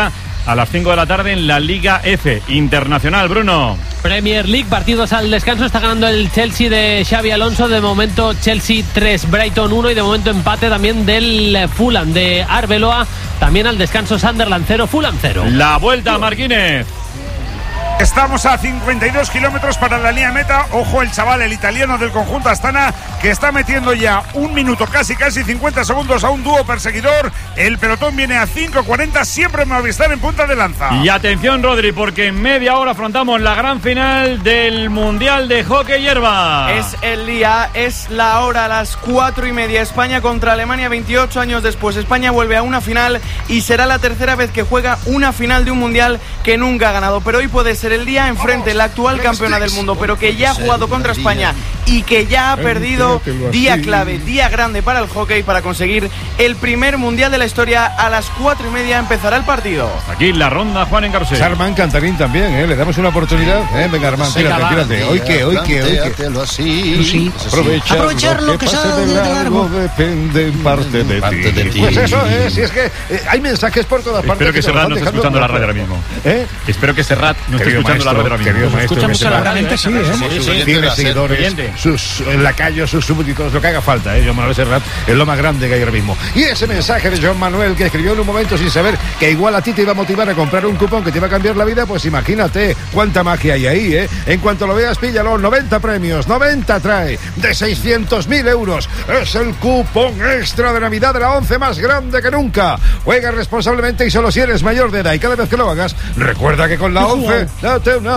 a las cinco de la tarde en la Liga F Internacional. Bruno.
Premier League, partidos al descanso. Está ganando el Chelsea de Xabi Alonso. De momento Chelsea tres, Brighton uno. Y de momento empate también del Fulham de Arbeloa. También al descanso Sunderland cero, Fulham cero.
La vuelta, Marquínez.
Estamos a cincuenta y dos kilómetros para la línea meta. Ojo el chaval, el italiano del conjunto Astana, que está metiendo ya un minuto, casi casi cincuenta segundos a un dúo perseguidor. El pelotón viene a cinco cuarenta, siempre Movistar en punta de lanza.
Y atención, Rodri, porque en media hora afrontamos la gran final del Mundial de Hockey Hierba.
Es el día, es la hora, a las cuatro y media. España contra Alemania, veintiocho años después. España vuelve a una final y será la tercera vez que juega una final de un Mundial que nunca ha ganado. Pero hoy puede ser el día enfrente, la actual campeona del mundo, pero que ya ha jugado contra España y que ya ha perdido. Día clave, día grande para el hockey, para conseguir el primer mundial de la historia. A las cuatro y media empezará el partido.
Aquí la ronda, Juan en Carrusel.
Armán Cantarín también, ¿eh? Le damos una oportunidad. ¿eh? Venga, Armán, tírate, tírate. Hoy que, hoy que, hoy que.
Así.
Aprovechar,
Aprovechar lo que, que pase de largo
depende en parte de, parte de ti. Pues eso, ¿eh? Si es que eh, hay mensajes por todas partes.
Espero que Serrat no esté escuchando la radio ahora mismo.
¿Eh?
Espero que Serrat no esté escuchando la radio ahora mismo.
Querido maestro,
escuchamos a la gente, sí,
¿eh? Tiene seguidores, sus lacayos, sus súbditos, lo que haga falta, ¿eh? Joan Manuel Serrat es lo más grande que hay ahora mismo. Y ese mensaje de Joan Manuel, que escribió en un momento sin saber que igual a ti te iba a motivar a comprar un cupón que te iba a cambiar la vida, pues imagínate cuánta magia hay ahí, ¿eh? En cuanto lo veas, píllalo. noventa premios, noventa trae, de seiscientos mil euros. Es el cupón extra de Navidad de la once más grande que nunca. Juega responsablemente y solo si eres mayor de edad. Y cada vez que lo hagas, recuerda que con la once, date una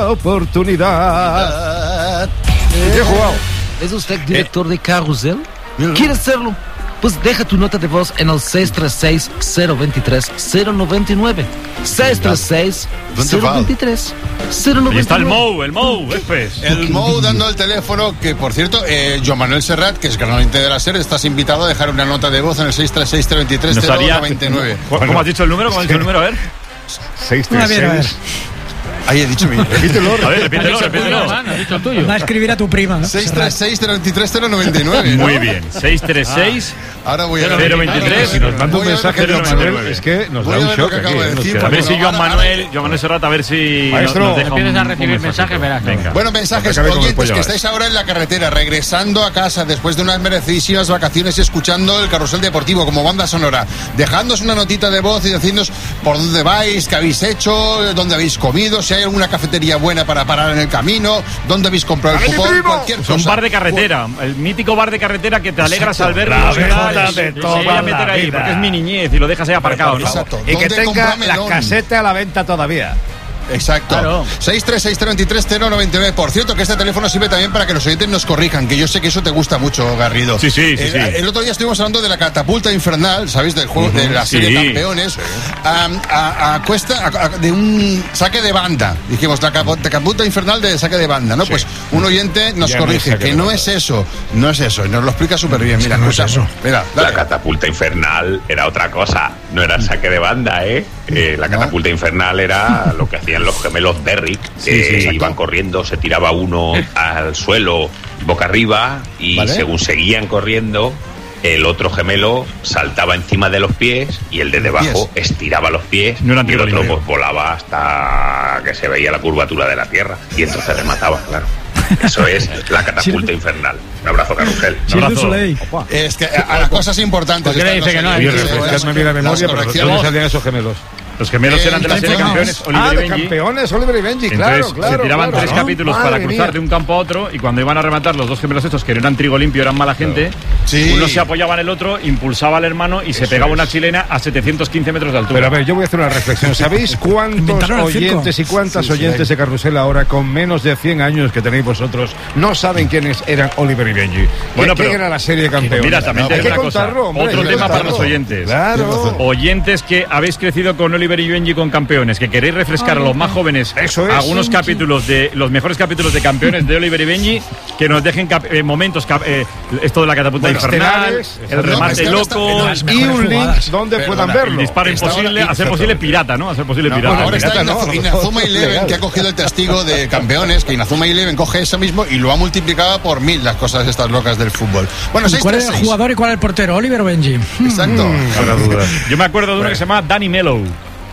oportunidad.
¿Qué he jugado? ¿Es usted director de Carrusel? ¿Quiere hacerlo? Pues deja tu nota de voz en el seis tres seis, cero dos tres, cero nueve nueve. seis tres seis, cero dos tres, cero nueve nueve.
Ahí está el Mou, el Mou, Espes.
El Mou dando el teléfono, que por cierto, eh, Joan Manuel Serrat, que es gran oyente de la SER, estás invitado a dejar una nota de voz en el seis tres seis, cero dos tres, cero nueve nueve.
¿Cómo has dicho el número? ¿Cómo has dicho el número? A ver.
seis tres seis.
Ahí he dicho mi.
Repítelo,
a ver, repítelo, repítelo.
Va a escribir a tu prima, ¿no?
seis tres seis, cero dos tres, cero nueve nueve.
Muy bien. seis tres seis.
Ahora voy a
cero veintitrés.
Si nos manda un mensaje de Manuel, es que nos da un shock aquí.
A ver si Joan Manuel, Joan Manuel Serrat, a ver si
Maestro,
nos deja
empiezas a recibir mensajes, verás.
Venga.
Bueno, mensajes, oyentes que estáis ahora en la carretera, regresando a casa después de unas merecidísimas vacaciones y escuchando el Carrusel Deportivo como banda sonora. Dejadnos una notita de voz y decidnos por dónde vais, qué habéis hecho, dónde habéis comido, si hay alguna cafetería buena para parar en el camino, dónde habéis comprado el cupón, cualquier cosa.
Un bar de carretera, el mítico bar de carretera que te alegras al verlo.
La mejor de toda
a meter ahí, porque es mi niñez y lo dejas ahí aparcado, ¿no?
Exacto.
Y que tenga la caseta a la venta todavía.
Exacto. Claro. seis tres seis, cero dos tres, cero nueve nueve. Por cierto, que este teléfono sirve también para que los oyentes nos corrijan, que yo sé que eso te gusta mucho, Garrido.
Sí, sí, sí.
El,
sí.
el otro día estuvimos hablando de la catapulta infernal, ¿sabéis? Del juego, uh-huh, de la serie
sí.
Campeones. Sí. A, a, a cuesta a, a, de un saque de banda. Dijimos, la catapulta infernal de saque de banda, ¿no? Sí. Pues un oyente nos ya corrige, no que no es eso. No es eso. Y nos lo explica súper bien. Mira,
no es eso.
Mira,
la catapulta infernal era otra cosa. No era saque de banda, ¿eh? eh la catapulta ¿no? infernal era lo que hacían los gemelos Derrick, que sí, sí, iban corriendo, se tiraba uno al suelo boca arriba y ¿vale? según seguían corriendo, el otro gemelo saltaba encima de los pies y el de debajo pies. estiraba los pies no y el otro pues, volaba hasta que se veía la curvatura de la tierra y entonces remataba, claro. Eso es la catapulta infernal. Un abrazo, Carrusel.
Un abrazo. Es que a, a las cosas importantes.
¿Por qué le dice que no? Oye, refrescadme bien la memoria, pero ¿dónde salían esos gemelos?
Los gemelos eh, eran de la serie de campeones, Oliver
ah,
y Benji.
de campeones, Oliver y Benji,
Entonces,
claro, claro.
Se tiraban
claro,
tres
¿no?
capítulos
Madre
para cruzar
mía.
de un campo a otro y cuando iban a rematar los dos gemelos estos, que no eran trigo limpio, eran mala gente,
sí.
uno se apoyaba en el otro, impulsaba al hermano y Eso se pegaba es. una chilena a setecientos quince metros de altura.
Pero a ver, yo voy a hacer una reflexión. ¿Sabéis cuántos oyentes y cuántas sí, oyentes sí. de Carrusel ahora, con menos de cien años que tenéis vosotros, no saben quiénes eran Oliver y Benji?
Bueno,
¿Qué era la serie de campeones?
Mira, también
no,
te digo una cosa.
Hombre,
Otro tema para los oyentes.
Claro.
Oyentes que habéis crecido con Oliver y Benji con campeones, que queréis refrescar a los más jóvenes
Eso es,
algunos
sí,
capítulos de los mejores capítulos de campeones de Oliver y Benji, que nos dejen cap- eh, momentos cap- eh, esto de la catapulta bueno, infernal, el remate no, loco
está, y un link donde Pero puedan verlo.
El disparo imposible, hacer posible pirata, ¿no? Hacer posible
no,
pirata.
Bueno, ahora
pirata,
está
no,
Inazuma no, Eleven, no, que ha cogido el testigo de campeones, que Inazuma Eleven coge eso mismo y lo ha multiplicado por mil las cosas estas locas del fútbol. Bueno, seis,
¿cuál
tres,
es el
seis.
jugador y cuál es el portero? ¿Oliver o Benji?
Exacto.
Mm. Yo me acuerdo de uno que se llama Danny Mello.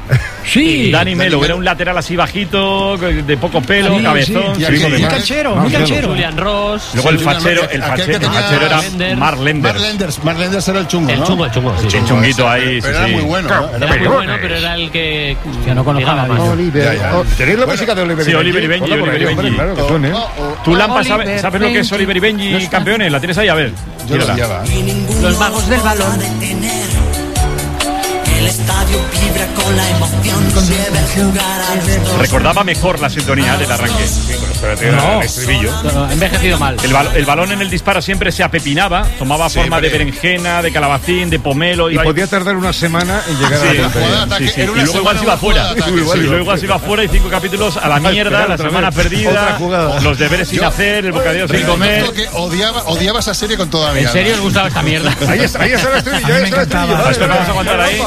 Sí. Dani Melo, era un lateral así bajito, de poco pelo, sí, cabezón.
Sí. Sí, muy canchero, muy canchero.
Julian Ross.
Luego el fachero, el fachero, el fachero era Mark Lenders.
Mark Lenders, Mark Lenders era el chungo,
El
¿no?
chungo, el chungo. Sí,
el chunguito ahí.
Pero era muy bueno, ¿no?
Era muy bueno, pero era el que
que no conocía más.
Oliver. ¿Tenéis la música de Oliver y Benji?
Sí, Oliver y Benji, Oliver y Benji.
Claro que suene.
¿Tú, Lampa, sabes, sabes lo que es Oliver y Benji, campeones? ¿La tienes ahí? A ver.
Yo lo lleva.
Los magos del balón. El estadio vibra con la emoción, se ve jugar a los dos.
Recordaba mejor la sintonía del arranque.
No,
el estribillo.
Ha envejecido mal.
El, bal el balón en el disparo siempre se apepinaba, tomaba sí, forma vale. de berenjena, de calabacín, de pomelo.
Y podía tardar una semana en llegar
sí,
a la
jugada. Sí, sí. Y luego igual se iba fuera. Y luego igual se iba fuera y cinco capítulos a la mierda, la semana perdida, los deberes sin hacer, el bocadillo sin comer.
Que odiaba, odiaba esa serie con toda la vida.
¿En serio os gustaba esta mierda?
Ahí está, ahí está el estribillo, ahí está el estribillo.
Esto vamos a aguantar ahí.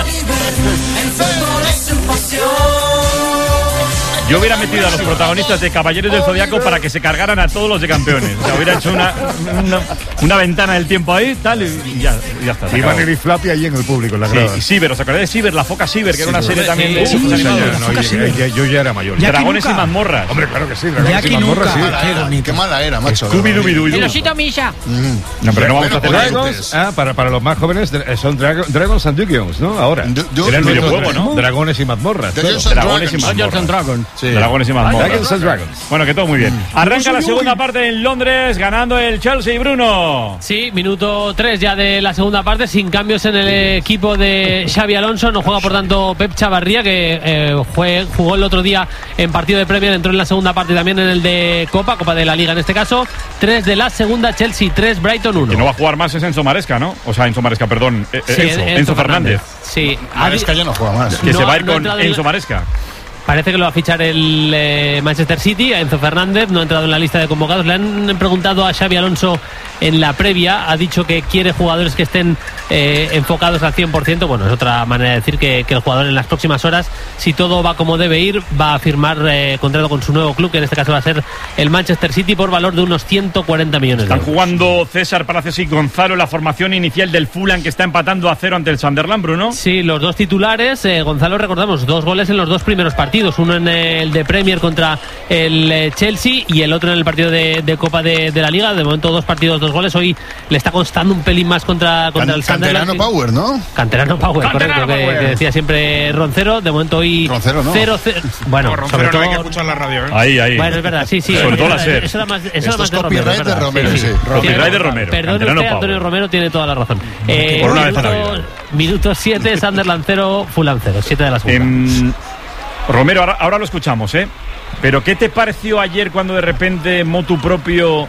Yo hubiera metido a los protagonistas de Caballeros del Zodiaco para que se cargaran a todos los de campeones. O sea, hubiera hecho una, una, una ventana del tiempo ahí, tal, y ya, y ya está.
Y Van y Flappy allí en el público, en la grada.
Sí, y Ciber, ¿os acordáis de Ciber? La foca Ciber, que sí, era una serie también de...
Sí, sí, sí, no, ya, yo ya era mayor.
Dragones y mazmorras.
Hombre, claro que sí, Dragones y mazmorras, sí.
Qué, qué mala era, macho.
Scooby-Doo.
El osito Misha.
No, pero no vamos a hacer
Dragons. Ah, para, para los más jóvenes son Dragons and Dungeons, ¿no? Ahora.
Era el videojuego, ¿no?
Dragones y mazmorras.
Dragones y mazmorras. Dragones y mazmorras. Bueno, que todo muy bien. Arranca la segunda parte en Londres, ganando el Chelsea, Bruno.
Sí, minuto tres ya de la segunda parte, sin cambios en el equipo de Xabi Alonso. No juega, por tanto, Pep Chavarría, que eh, fue, jugó el otro día en partido de Premier, entró en la segunda parte también en el de Copa, Copa de la Liga en este caso. Tres de la segunda, Chelsea tres, Brighton uno.
Que no va a jugar más es Enzo Maresca, ¿no? O sea, Enzo Maresca, perdón. Eh,
sí,
Enzo,
Enzo,
Enzo Fernández.
Fernández. Sí.
Maresca ya no juega más.
Que
no,
se va a ir
no
con Enzo Maresca.
Parece que lo va a fichar el eh, Manchester City. A Enzo Fernández no ha entrado en la lista de convocados. Le han preguntado a Xabi Alonso en la previa. Ha dicho que quiere jugadores que estén eh, enfocados al cien por ciento. Bueno, es otra manera de decir que, que el jugador en las próximas horas, si todo va como debe ir, va a firmar eh, contrato con su nuevo club, que en este caso va a ser el Manchester City, por valor de unos ciento cuarenta millones de euros.
Están jugando César Palacios y Gonzalo, la formación inicial del Fulham, que está empatando a cero ante el Sunderland, Bruno.
Sí, los dos titulares. eh, Gonzalo, recordamos, dos goles en los dos primeros partidos. Uno en eh, el de Premier contra el eh, Chelsea y el otro en el partido de, de Copa de, de la Liga. De momento dos partidos, dos goles. Hoy le está costando un pelín más contra, contra
Can,
el Sunderland.
Canterano Power, ¿no?
Canterano Power,
Canterano
correcto,
Power.
Que, que decía siempre Roncero. De momento hoy
Roncero, ¿no?
cero cero. Bueno,
no, Roncero
sobre todo
no hay que escuchar la radio, ¿eh?
Ahí, ahí.
Bueno, es verdad, sí, sí.
Sobre todo la SER.
Eso era más, eso era más
es
de
copyright
Romero,
de Romero, sí. sí. sí.
Copyright de Romero.
Perdón
Canterano
usted,
Power.
Antonio Romero tiene toda la razón. Eh,
Por una vez en la
minuto,
vida.
minuto siete, Sunderland cero, Fulham cero. siete de la segunda.
Eh, Romero, ahora, ahora lo escuchamos, ¿eh? Pero ¿qué te pareció ayer cuando de repente motu propio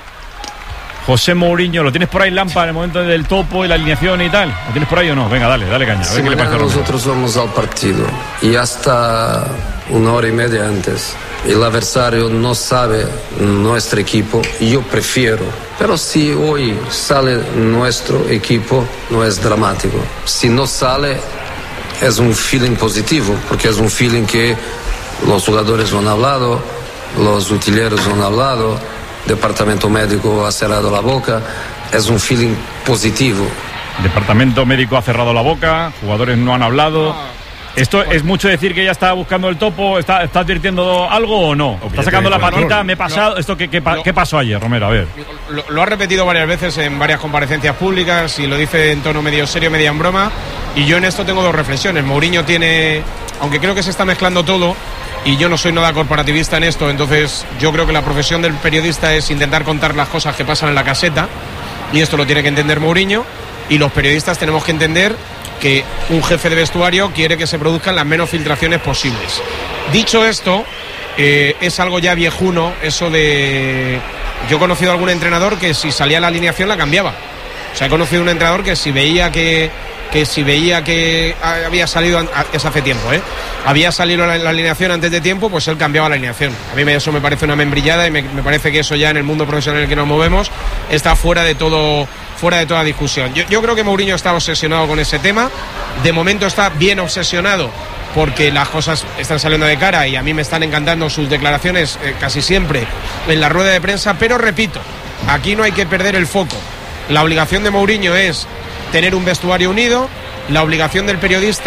José Mourinho, lo tienes por ahí, Lampa, en el momento del topo y la alineación y tal? ¿Lo tienes por ahí o no? Venga, dale, dale caña. A ver
Si
qué le parece a Romero.
nosotros vamos al partido y hasta una hora y media antes el adversario no sabe nuestro equipo, yo prefiero. Pero si hoy sale nuestro equipo, no es dramático. Si no sale, es un feeling positivo, porque es un feeling que los jugadores han hablado, los utileros han hablado, departamento médico ha cerrado la boca, es un feeling positivo.
Departamento médico ha cerrado la boca, jugadores no han hablado. ¿Esto es mucho decir que ya está buscando el topo? ¿Está, está advirtiendo algo o no? ¿Está sacando la patita? ¿Me he pasado? ¿Esto qué, qué, qué pasó ayer, Romero? A ver.
Lo, lo ha repetido varias veces en varias comparecencias públicas y lo dice en tono medio serio, media en broma. Y yo en esto tengo dos reflexiones. Mourinho tiene, aunque creo que se está mezclando todo, y yo no soy nada corporativista en esto, entonces yo creo que la profesión del periodista es intentar contar las cosas que pasan en la caseta, y esto lo tiene que entender Mourinho, y los periodistas tenemos que entender que un jefe de vestuario quiere que se produzcan las menos filtraciones posibles. Dicho esto, eh, es algo ya viejuno eso de... Yo he conocido a algún entrenador que si salía la alineación la cambiaba. O sea, he conocido a un entrenador que si veía que... que si veía que había salido, es hace tiempo, ¿eh? había salido la, la alineación antes de tiempo, pues él cambiaba la alineación. A mí me, eso me parece una membrillada y me, me parece que eso ya en el mundo profesional en el que nos movemos está fuera de todo, fuera de toda discusión. Yo, yo creo que Mourinho está obsesionado con ese tema, de momento está bien obsesionado porque las cosas están saliendo de cara y a mí me están encantando sus declaraciones eh, casi siempre en la rueda de prensa, pero repito, aquí no hay que perder el foco. La obligación de Mourinho es tener un vestuario unido, la obligación del periodista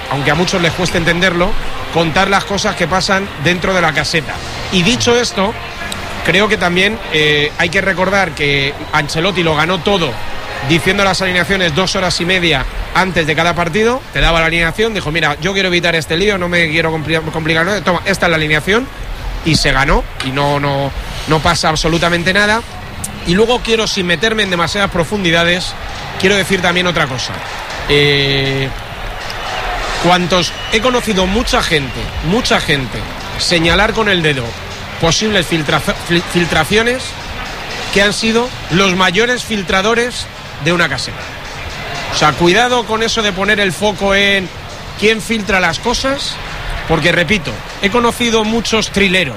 aunque a muchos les cueste entenderlo, contar las cosas que pasan dentro de la caseta. Y dicho esto, creo que también eh, hay que recordar que Ancelotti lo ganó todo diciendo las alineaciones dos horas y media antes de cada partido. Te daba la alineación, dijo, mira, yo quiero evitar este lío, no me quiero complicar, complicar nada, toma, esta es la alineación, y se ganó, y no, no, no pasa absolutamente nada. Y luego quiero, sin meterme en demasiadas profundidades, quiero decir también otra cosa. Eh, cuantos he conocido mucha gente, mucha gente, señalar con el dedo posibles filtra, filtraciones que han sido los mayores filtradores de una caseta. O sea, cuidado con eso de poner el foco en quién filtra las cosas, porque repito, he conocido muchos trileros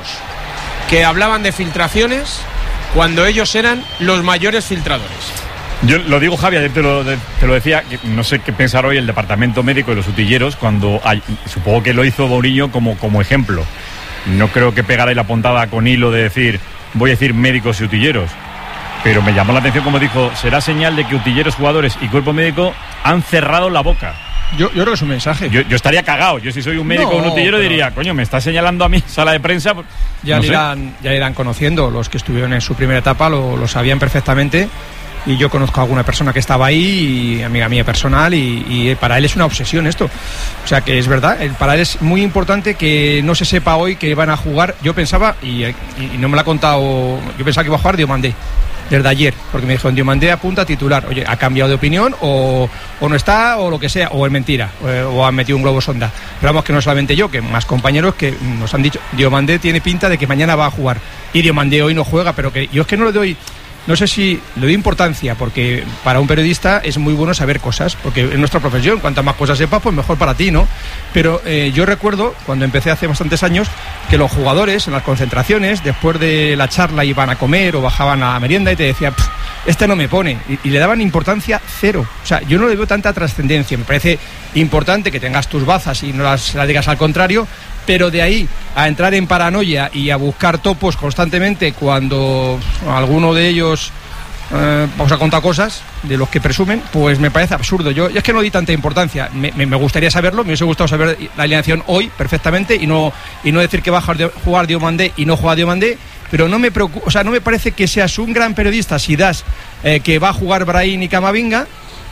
que hablaban de filtraciones cuando ellos eran los mayores filtradores.
Yo lo digo, Javi, ayer te lo, te lo decía, que no sé qué pensar hoy el departamento médico y los utilleros cuando hay, supongo que lo hizo Mourinho como, como ejemplo. No creo que pegara ahí la puntada con hilo de decir, voy a decir médicos y utilleros. Pero me llamó la atención, como dijo, será señal de que utilleros, jugadores y cuerpo médico han cerrado la boca.
Yo, yo creo que es un mensaje.
Yo, yo estaría cagado. Yo, si soy un médico o no, un utillero, pero... diría, coño, me está señalando a mí sala de prensa.
Ya,
no
le, irán, ya le irán conociendo. Los que estuvieron en su primera etapa lo, lo sabían perfectamente. Y yo conozco a alguna persona que estaba ahí, y amiga mía personal, y, y para él es una obsesión esto. O sea que es verdad, para él es muy importante que no se sepa hoy que van a jugar. Yo pensaba, y, y no me lo ha contado, yo pensaba que iba a jugar Diomandé desde ayer, porque me dijo, en Diomandé apunta a titular. Oye, ¿ha cambiado de opinión o, o no está, o lo que sea, o es mentira, o, o han metido un globo sonda? Pero vamos, que no solamente yo, que más compañeros que nos han dicho, Diomandé tiene pinta de que mañana va a jugar, y Diomandé hoy no juega, pero que yo es que no le doy... No sé si le doy importancia, porque para un periodista es muy bueno saber cosas, porque en nuestra profesión, cuantas más cosas sepas, pues mejor para ti, ¿no? Pero eh, yo recuerdo, cuando empecé hace bastantes años, que los jugadores en las concentraciones, después de la charla, iban a comer o bajaban a la merienda y te decían, este no me pone, y, y le daban importancia cero. O sea, yo no le veo tanta trascendencia. Me parece importante que tengas tus bazas y no las, las digas al contrario, pero de ahí a entrar en paranoia y a buscar topos constantemente cuando alguno de ellos eh, vamos a contar cosas de los que presumen, pues me parece absurdo. Yo, yo es que no di tanta importancia. Me, me, me gustaría saberlo, me hubiese gustado saber la alineación hoy perfectamente y no, y no decir que va a jugar Diomandé y no juega Diomandé, pero no me preocupa, o sea, no me parece que seas un gran periodista si das eh, que va a jugar Brahim y Camavinga,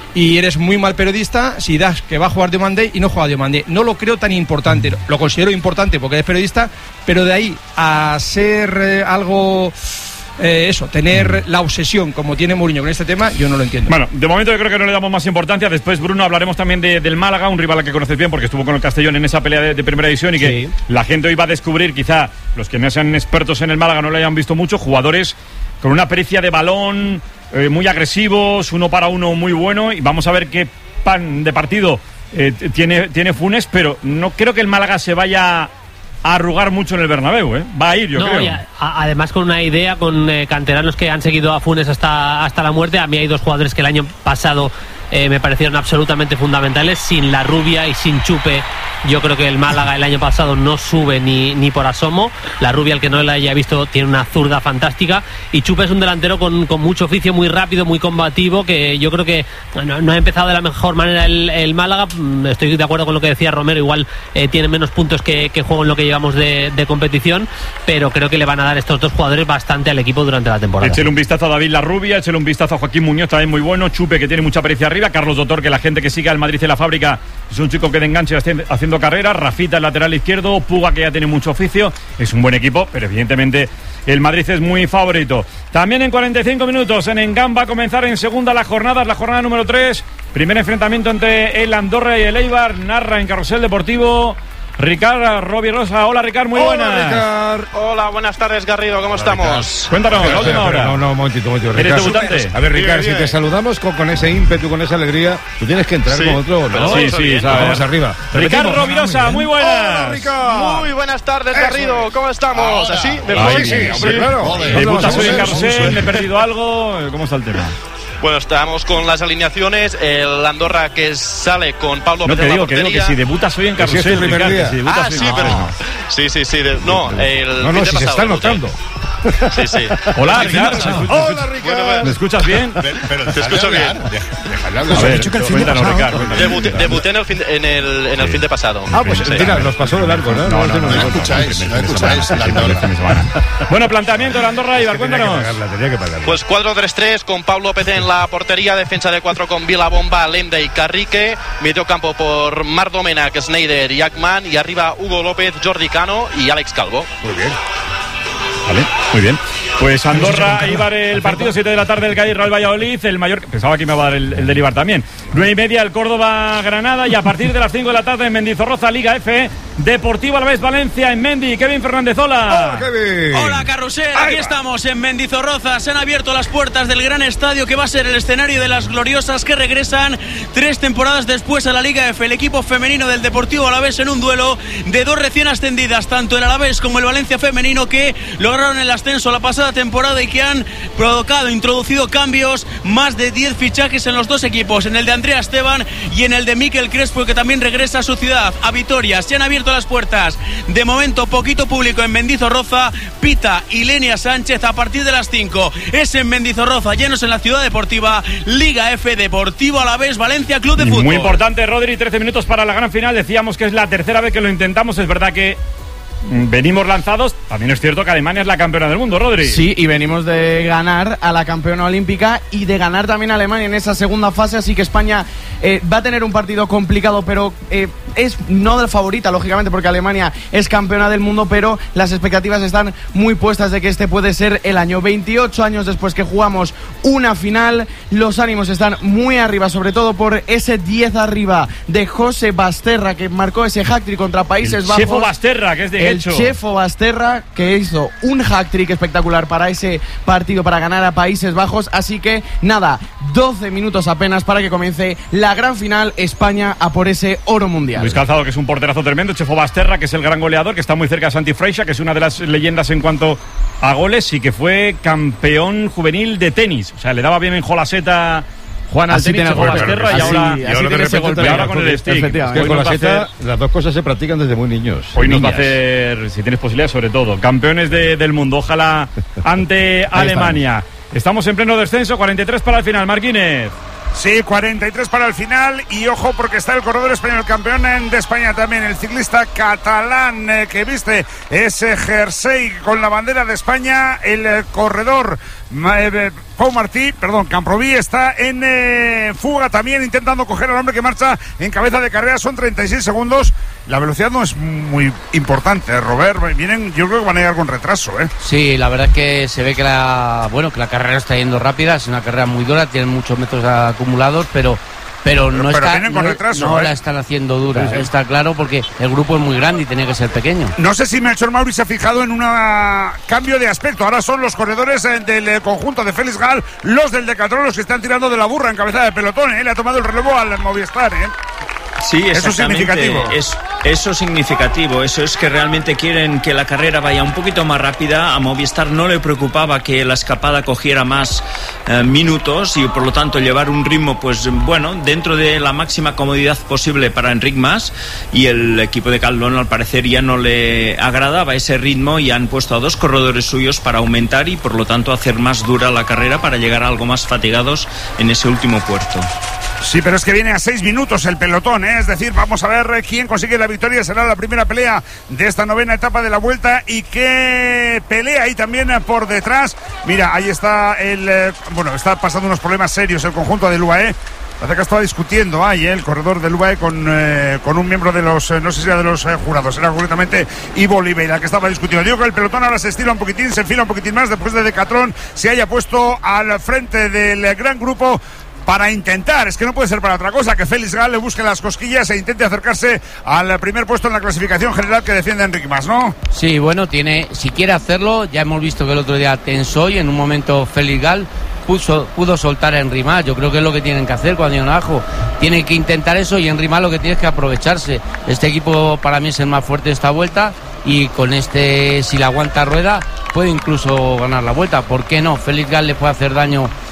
y eres muy mal periodista si das que va a jugar Diomandé y no juega Diomandé. No lo creo tan importante, lo considero importante porque eres periodista, pero de ahí a ser eh, algo... Eh, eso, tener la obsesión como tiene Mourinho con este tema, yo no lo entiendo.
Bueno, de momento yo creo que no le damos más importancia. Después, Bruno, hablaremos también de, del Málaga, un rival al que conoces bien porque estuvo con el Castellón en esa pelea de, de primera división y que sí, la gente hoy va a descubrir, quizá los que no sean expertos en el Málaga no lo hayan visto mucho, jugadores con una pericia de balón, eh, muy agresivos, uno para uno muy bueno, y vamos a ver qué pan de partido eh, tiene, tiene Funes, pero no creo que el Málaga se vaya a arrugar mucho en el Bernabéu, ¿eh? Va a ir, yo no, creo.
Ya, a, además con una idea, con eh, canteranos que han seguido a Funes hasta, hasta la muerte. A mí hay dos jugadores que el año pasado eh, me parecieron absolutamente fundamentales. Sin La Rubia y sin Chupe, yo creo que el Málaga el año pasado no sube ni, ni por asomo. La Rubia, el que no la haya visto, tiene una zurda fantástica, y Chupe es un delantero con, con mucho oficio, muy rápido, muy combativo, que yo creo que no, no ha empezado de la mejor manera el, el Málaga. Estoy de acuerdo con lo que decía Romero, igual eh, tiene menos puntos que, que juego en lo que llevamos de, de competición, pero creo que le van a dar estos dos jugadores bastante al equipo durante la temporada.
Échale un vistazo a David La Rubia, échale un vistazo a Joaquín Muñoz, también muy bueno. Chupe, que tiene mucha pericia arriba. Carlos Dotor, que la gente que sigue al Madrid en la fábrica es un chico que de enganche haciendo carrera. Rafita, el lateral izquierdo. Puga, que ya tiene mucho oficio. Es un buen equipo, pero evidentemente el Madrid es muy favorito. También en cuarenta y cinco minutos en Engham va a comenzar en segunda la jornada, la jornada número tres. Primer enfrentamiento entre el Andorra y el Eibar. Narra en Carrusel Deportivo Ricard Rovirosa. Hola, Ricard, muy buenas.
Hola, Ricard. Hola, buenas tardes, Garrido, ¿cómo Hola, estamos?
Ricard. Cuéntanos, la última hora.
No, no, un momentito, un momentito.
¿Eres debutante?
A ver, Ricard,
bien,
si te saludamos con, con ese ímpetu, con esa alegría, tú tienes que entrar sí. con otro, ¿no?
Sí, sí, sabes.
Vamos arriba.
Ricard Rovirosa, muy buenas.
Hola, Ricard. Muy buenas tardes, Garrido, ¿cómo estamos?
Ahora.
¿Así?
¿Me Ay, sí, sí, hombre, claro.
Debutas hoy en Carrusel, me he perdido algo. ¿Cómo está el tema?
Bueno, estamos con las alineaciones. El Andorra que sale con Pablo
No
Pérez
te digo,
que
digo que si debutas hoy en Carrusel,
si es primer día.
Si ah, sí, no. pero sí, sí, sí. De, no, el
no, no, si se está notando.
Sí, sí.
Hola, Ricardo.
Hola, Ricardo.
¿Me escuchas bien?
Pero, pero te escucho bien.
A ver, cuéntanos, Ricardo.
Debuté, debuté en el fin, en el, en el fin de pasado.
Ah, pues
Sí.
mira, nos pasó de largo, ¿no?
No, no, no,
No escucháis, no escucháis la Andorra.
Bueno, planteamiento de la Andorra, Ibar, cuéntanos.
Tenía que pagarla.
Pues cuatro tres tres con Pablo Pete en la portería, defensa de cuatro con Vilabomba, Lende y Carrique, medio campo por Marc Domènech, Schneider y Ackman, y arriba Hugo López, Jordi Cano y Alex Calvo.
Muy bien.
Vale, muy bien. Pues Andorra, Ibar, el partido siete de la tarde, el Cádiz Real Valladolid, el mayor, pensaba que me iba a dar el, el del Ibar también. nueve y media el Córdoba Granada, y a partir de las cinco de la tarde en Mendizorroza, Liga F, Deportivo Alavés Valencia en Mendi. Kevin Fernández, hola.
Hola, Kevin.
Hola, Carrusel, aquí estamos en Mendizorroza. Se han abierto las puertas del gran estadio que va a ser el escenario de las gloriosas que regresan tres temporadas después a la Liga F. El equipo femenino del Deportivo Alavés en un duelo de dos recién ascendidas, tanto el Alavés como el Valencia femenino, que lograron el ascenso la pasada temporada y que han provocado, introducido cambios, más de diez fichajes en los dos equipos, en el de Andrea Esteban y en el de Mikel Crespo, que también regresa a su ciudad, a Vitoria. Se han abierto las puertas, de momento poquito público en Mendizorroza. Pita y Lenia Sánchez a partir de las cinco. Es en Mendizorroza, llenos en la ciudad deportiva. Liga F, Deportivo Alavés Valencia Club de Fútbol.
Muy importante, Rodri, trece minutos para la gran final. Decíamos que es la tercera vez que lo intentamos. Es verdad que venimos lanzados. También es cierto que Alemania es la campeona del mundo, Rodri.
Sí, y venimos de ganar a la campeona olímpica y de ganar también a Alemania en esa segunda fase, así que España eh, va a tener un partido complicado, pero eh, es no de favorita, lógicamente, porque Alemania es campeona del mundo, pero las expectativas están muy puestas de que este puede ser el año. veintiocho años después que jugamos una final, los ánimos están muy arriba, sobre todo por ese diez arriba de José Basterra, que marcó ese hat-trick contra Países
el
Bajos.
Chefo Basterra, que es de
El
hecho.
Chefo Basterra, que hizo un hat-trick espectacular para ese partido, para ganar a Países Bajos. Así que nada, doce minutos apenas para que comience la gran final, España a por ese oro mundial.
Luis Calzado, que es un porterazo tremendo, Chefo Basterra, que es el gran goleador, que está muy cerca de Santi Freixa, que es una de las leyendas en cuanto a goles, y que fue campeón juvenil de tenis. O sea, le daba bien en Jolaseta Juan al tenis, Chefo Basterra, y ahora,
y ahora, de
ese golpe, ahora con el stick.
Es que con la seta, las dos cosas se practican desde muy niños.
Hoy nos va a
Niñas.
hacer, si tienes posibilidades, sobre todo, campeones de, del mundo, ojalá ante Alemania. Estamos en pleno descenso, cuarenta y tres para el final, Marquínez.
Sí, cuarenta y tres para el final, y ojo porque está el corredor español, campeón de España también, el ciclista catalán eh, que viste ese jersey con la bandera de España, el eh, corredor eh, Pau Martí, perdón, Camproví, está en eh, fuga también, intentando coger al hombre que marcha en cabeza de carrera. Son treinta y seis segundos, la velocidad no es muy importante, eh, Robert, vienen, yo creo que van a llegar con retraso, ¿eh?
Sí, la verdad es que se ve que la, bueno, que la carrera está yendo rápida, es una carrera muy dura, tienen muchos metros acumulados, pero pero no,
pero
está,
vienen con
no,
retraso,
no
¿eh?
la están haciendo dura,
Sí, sí.
está claro, porque el grupo es muy grande y tenía que ser pequeño.
No sé si Melchor Mauri se ha fijado en un cambio de aspecto. Ahora son los corredores eh, del eh, conjunto de Félix Gal, los del Decathlon, los que están tirando de la burra en cabeza de pelotón. ¿eh? Le ha tomado el relevo al Movistar, ¿eh?
Sí,
eso es significativo.
Es, eso es significativo. Eso es que realmente quieren que la carrera vaya un poquito más rápida. A Movistar no le preocupaba que la escapada cogiera más eh, minutos y por lo tanto llevar un ritmo, pues bueno, dentro de la máxima comodidad posible para Enric Mas, y el equipo de Caldón al parecer ya no le agradaba ese ritmo y han puesto a dos corredores suyos para aumentar y por lo tanto hacer más dura la carrera para llegar algo más fatigados en ese último puerto.
Sí, pero es que viene a seis minutos el pelotón, ¿eh? Es decir, vamos a ver quién consigue la victoria. Será la primera pelea de esta novena etapa de la Vuelta, y qué pelea ahí también por detrás. Mira, ahí está el... Eh, bueno, está pasando unos problemas serios el conjunto del U A E. Parece que estaba discutiendo ahí eh, el corredor del U A E con, eh, con un miembro de los, eh, no sé si era de los eh, jurados, era concretamente Ivo Oliveira que estaba discutiendo. Digo que el pelotón ahora se estira un poquitín, se enfila un poquitín más después de Decathlon se haya puesto al frente del gran grupo para intentar, es que no puede ser para otra cosa, que Félix Gal le busque las cosquillas e intente acercarse al primer puesto en la clasificación general que defiende Enric Mas, ¿no?
Sí, bueno, tiene, si quiere hacerlo, ya hemos visto que el otro día tensó y en un momento Félix Gal puso, pudo soltar a Enric Mas. Yo creo que es lo que tienen que hacer cuando llegan abajo. Tienen que intentar eso y Enric Mas lo que tiene es que aprovecharse. Este equipo para mí es el más fuerte de esta vuelta y con este, si la aguanta rueda, puede incluso ganar la vuelta. ¿Por qué no? Félix Gal le puede hacer daño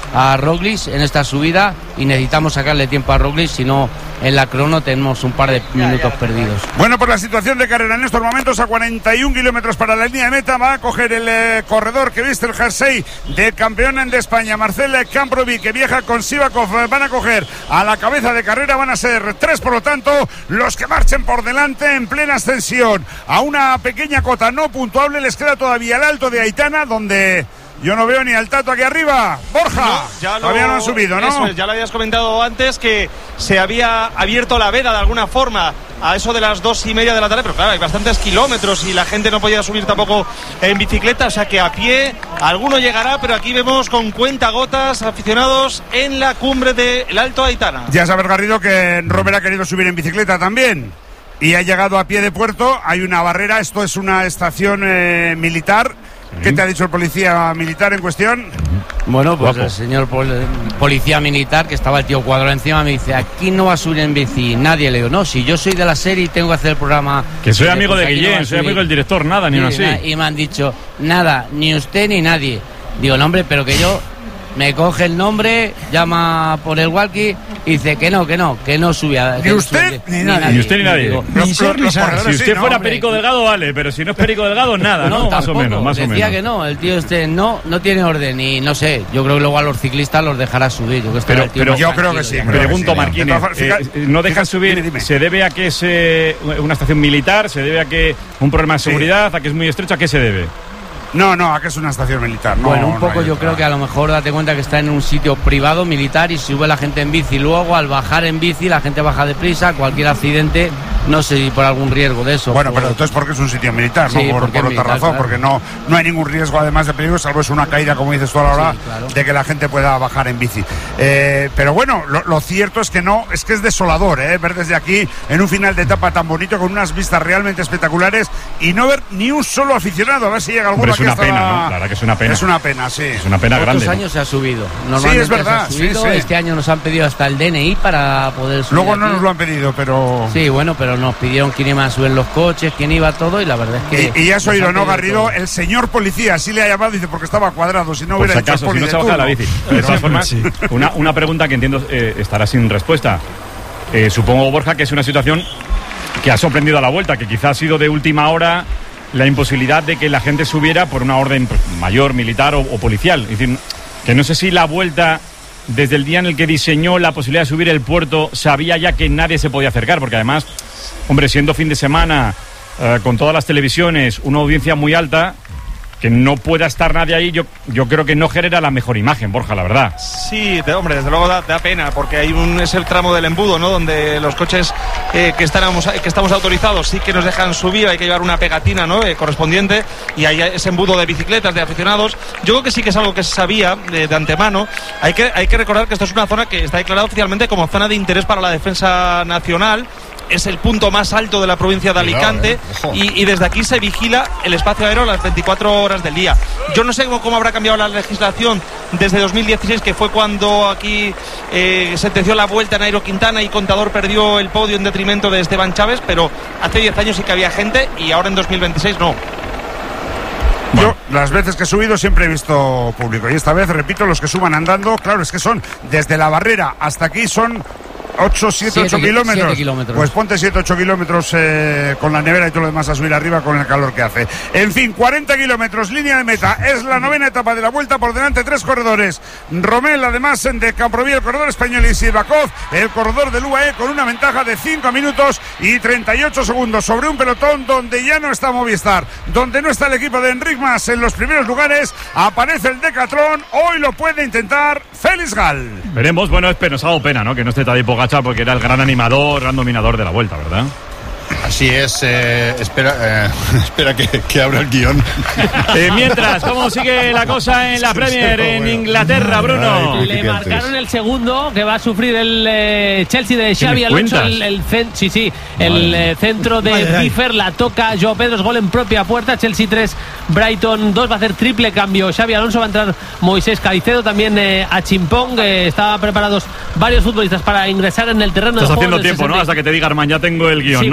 a Roglic en esta subida y necesitamos sacarle tiempo a Roglic, si no en la crono tenemos un par de minutos perdidos.
Bueno, por la situación de carrera en estos momentos, a cuarenta y un kilómetros para la línea de meta, va a coger el eh, corredor que viste el jersey de campeón de España, Marcel Camprovi, que viaja con Sivakov. Van a coger a la cabeza de carrera, van a ser tres, por lo tanto, los que marchen por delante en plena ascensión. A una pequeña cota no puntuable les queda todavía el Alto de Aitana, donde yo no veo ni al Tato aquí arriba. Borja, no, ya lo, todavía no han subido, ¿no?
Es, ya lo habías comentado antes, que se había abierto la veda de alguna forma a eso de las dos y media de la tarde, pero claro, hay bastantes kilómetros y la gente no podía subir tampoco en bicicleta, o sea que a pie alguno llegará, pero aquí vemos con cuentagotas aficionados en la cumbre del Alto Aitana.
Ya sabes, Garrido, que Robert ha querido subir en bicicleta también y ha llegado a pie de puerto. Hay una barrera, esto es una estación eh, militar. ¿Qué te ha dicho el policía militar en cuestión?
Bueno, pues Guapo. El señor pol policía militar, que estaba el tío Cuadro encima, me dice, aquí no va a subir en bici nadie. Le digo, no, si yo soy de la serie y tengo que hacer el programa...
Que soy amigo de Guillén, no soy amigo del director, nada, ni sí, una así.
Y me han dicho, nada, ni usted ni nadie. Digo, no, hombre, pero que yo... Me coge el nombre, llama por el walkie y dice que no, que no, que no subía.
Ni usted ni, ni nadie.
Ni usted ni nadie.
Digo, los, los, los, los
si usted
sí,
fuera
no,
Perico Delgado, vale, pero si no es Perico Delgado, nada, ¿no?
No,
más o menos, más
Decía
o menos.
que no, el tío este no, no tiene orden y no sé, yo creo que luego a los ciclistas los dejará subir. Yo, que
pero,
el tío
pero
yo creo que sí.
Me pregunto,
sí,
Marquínez, eh, no dejan subir, dime, dime. ¿Se debe a que es eh, una estación militar? ¿Se debe a que un problema de seguridad? Sí. ¿A que es muy estrecho? ¿A qué se debe?
No, no, aquí es una estación militar. No,
bueno, un poco
no
yo creo que a lo mejor date cuenta que está en un sitio privado militar y sube la gente en bici. Luego, al bajar en bici, la gente baja deprisa. Cualquier accidente, no sé si por algún riesgo de eso.
Bueno,
por...
pero entonces porque es un sitio militar,
sí,
no por, por otra
militar,
razón,
claro.
Porque no, no hay ningún riesgo además de peligro, salvo es una caída, como dices tú a la hora, sí, claro. De que la gente pueda bajar en bici. Eh, pero bueno, lo, lo cierto es que no, es que es desolador, ¿eh? Ver desde aquí, en un final de etapa tan bonito, con unas vistas realmente espectaculares, y no ver ni un solo aficionado. A ver si llega alguno.
Pero es una pena, ¿no? La verdad que es una pena.
Es una pena, sí.
Es una pena
Otros
grande.
Otros años se ha subido.
Sí, es verdad.
Se ha subido.
Sí, sí.
Este año nos han pedido hasta el D N I para poder subir.
Luego
aquí.
no nos lo han pedido, pero...
Sí, bueno, pero nos pidieron quién iba a subir los coches, quién iba todo, y la verdad es que...
Y, y ya has oído, ¿no, Garrido? Todo. El señor policía, así le ha llamado, dice, porque estaba cuadrado, si no
Por
hubiera
si acaso, si no se baja la bici. De todas formas, sí. una, una pregunta que entiendo eh, estará sin respuesta. Eh, supongo, Borja, que es una situación que ha sorprendido a la vuelta, que quizás ha sido de última hora la imposibilidad de que la gente subiera por una orden pues, mayor, militar o, o policial. Es decir, que no sé si la vuelta, desde el día en el que diseñó la posibilidad de subir el puerto, sabía ya que nadie se podía acercar, porque además, hombre, siendo fin de semana, eh, con todas las televisiones, una audiencia muy alta, que no pueda estar nadie ahí, yo, yo creo que no genera la mejor imagen, Borja, la verdad.
Sí, de, hombre, desde luego da, da pena, porque hay un, es el tramo del embudo, ¿no? Donde los coches eh, que, estamos, que estamos autorizados sí que nos dejan subir, hay que llevar una pegatina, ¿no? Eh, correspondiente, y hay ese embudo de bicicletas, de aficionados. Yo creo que sí que es algo que se sabía de, de antemano. Hay que, hay que recordar que esto es una zona que está declarada oficialmente como zona de interés para la defensa nacional. Es el punto más alto de la provincia de Alicante, no, eh. y, y desde aquí se vigila el espacio aéreo las veinticuatro horas del día. Yo no sé cómo, cómo habrá cambiado la legislación desde dos mil dieciséis, que fue cuando aquí eh, sentenció la vuelta en Nairo Quintana y Contador perdió el podio en detrimento de Esteban Chávez, pero hace diez años sí que había gente y ahora en dos mil veintiséis no.
Yo, las veces que he subido, siempre he visto público. Y esta vez, repito, los que suban andando, claro, es que son desde la barrera hasta aquí, son ocho, siete, ocho kilómetros.
kilómetros.
Pues ponte siete, ocho kilómetros eh, con la nevera y todo lo demás a subir arriba con el calor que hace. En fin, cuarenta kilómetros, línea de meta. Es la novena etapa de la vuelta. Por delante, tres corredores. Romel, además, de Camproví, el corredor español, y Sivakov, el corredor del U A E, con una ventaja de cinco minutos y treinta y ocho segundos sobre un pelotón donde ya no está Movistar, donde no está el equipo de Enric Mas en los primeros lugares. Aparece el Decathlon. Hoy lo puede intentar Félix Gal.
Veremos. Bueno, es nos ha dado pena, ¿no? Que no esté Tadej Pogačar, porque era el gran animador, gran dominador de la vuelta, ¿verdad?
Así es, eh, espera, eh, espera que, que abra el guión.
Eh, mientras, ¿cómo sigue la cosa en la Premier en Inglaterra, Bruno?
Le marcaron el segundo, que va a sufrir el eh, Chelsea de Xabi Alonso, el, el cen, sí, sí, el eh, centro de Biffer, la toca Joao Pedro, gol en propia puerta. Chelsea tres, Brighton dos, va a hacer triple cambio Xabi Alonso, va a entrar Moisés Caicedo, también eh, a Chimpong, eh, estaban preparados varios futbolistas para ingresar en el terreno.
Estás
de
haciendo
juego
tiempo, ¿no? Hasta que te diga, Armand, ya tengo el guión,
sí,
¿no? Ya tengo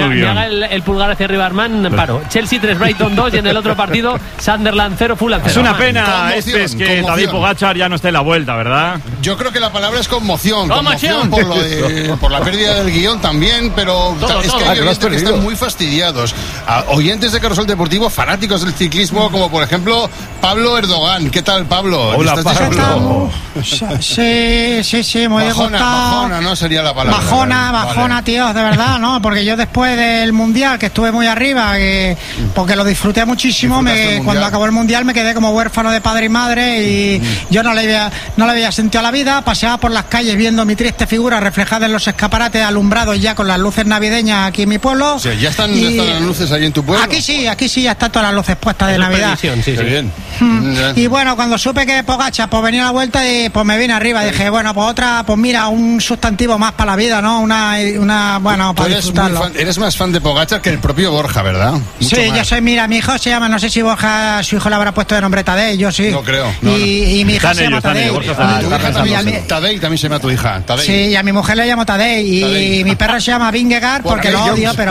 me, me haga el, el pulgar hacia arriba, Armán, paro. Chelsea tres, Brighton dos y en el otro partido Sunderland cero, Fulham cero.
Es una pena este es que Tadej Pogačar ya no esté en la vuelta, ¿verdad?
Yo creo que la palabra es conmoción.
Conmoción,
conmoción por, lo de, por la pérdida del guión también, pero
todo,
es
todo.
que hay
Ah, que lo has
oyentes que
perdido.
están muy fastidiados. A oyentes de Carrusel Deportivo, fanáticos del ciclismo, como por ejemplo Pablo Erdogan. ¿Qué tal, Pablo?
Hola,
¿Estás
Pablo.
Sí, sí, sí, muy
Bajona,
disgustado.
bajona, no sería la palabra.
Bajona,
Vale.
bajona, tío, de verdad, ¿no? Porque yo después del Mundial, que estuve muy arriba, que, porque lo disfruté muchísimo,
¿Disfrutaste
me,
el
cuando
Mundial?
acabó el Mundial me quedé como huérfano de padre y madre y yo no le, había, no le había sentido a la vida, paseaba por las calles viendo mi triste figura reflejada en los escaparates alumbrados ya con las luces navideñas aquí en mi pueblo.
O sea, ¿ya están,
Y-
ya están las luces ahí en tu pueblo?
Aquí sí, aquí sí, ya están todas las luces puestas de
Eso es
Navidad.
previsión, sí,
Qué
sí.
bien.
Mm.
Ya.
Y bueno, cuando supe que Pogačar pues venía a la vuelta y pues me vine arriba, dije, bueno, pues otra, pues mira, un sustantivo más para la vida, ¿no? Una, una bueno,
Tú
para
eres, muy
disfrutarlo.
fan- eres más fan de Pogačar que el propio Borja, ¿verdad? Mucho
Sí,
más.
yo soy, mira, mi hijo se llama, no sé si Borja, su hijo le habrá puesto de nombre Tadej, yo sí.
No creo, no,
y, y mi hija
Están
se llama
ellos, están
Tadej.
ellos, Borja
Tu
está-
hija
está
también,
y a mí-
Tadej también se llama tu hija. Tadej.
Sí, y a mi mujer le llamo Tadej y
Tadej.
mi perro se llama Vingegaard
Por
porque
ahí
lo
yo-
odio, pero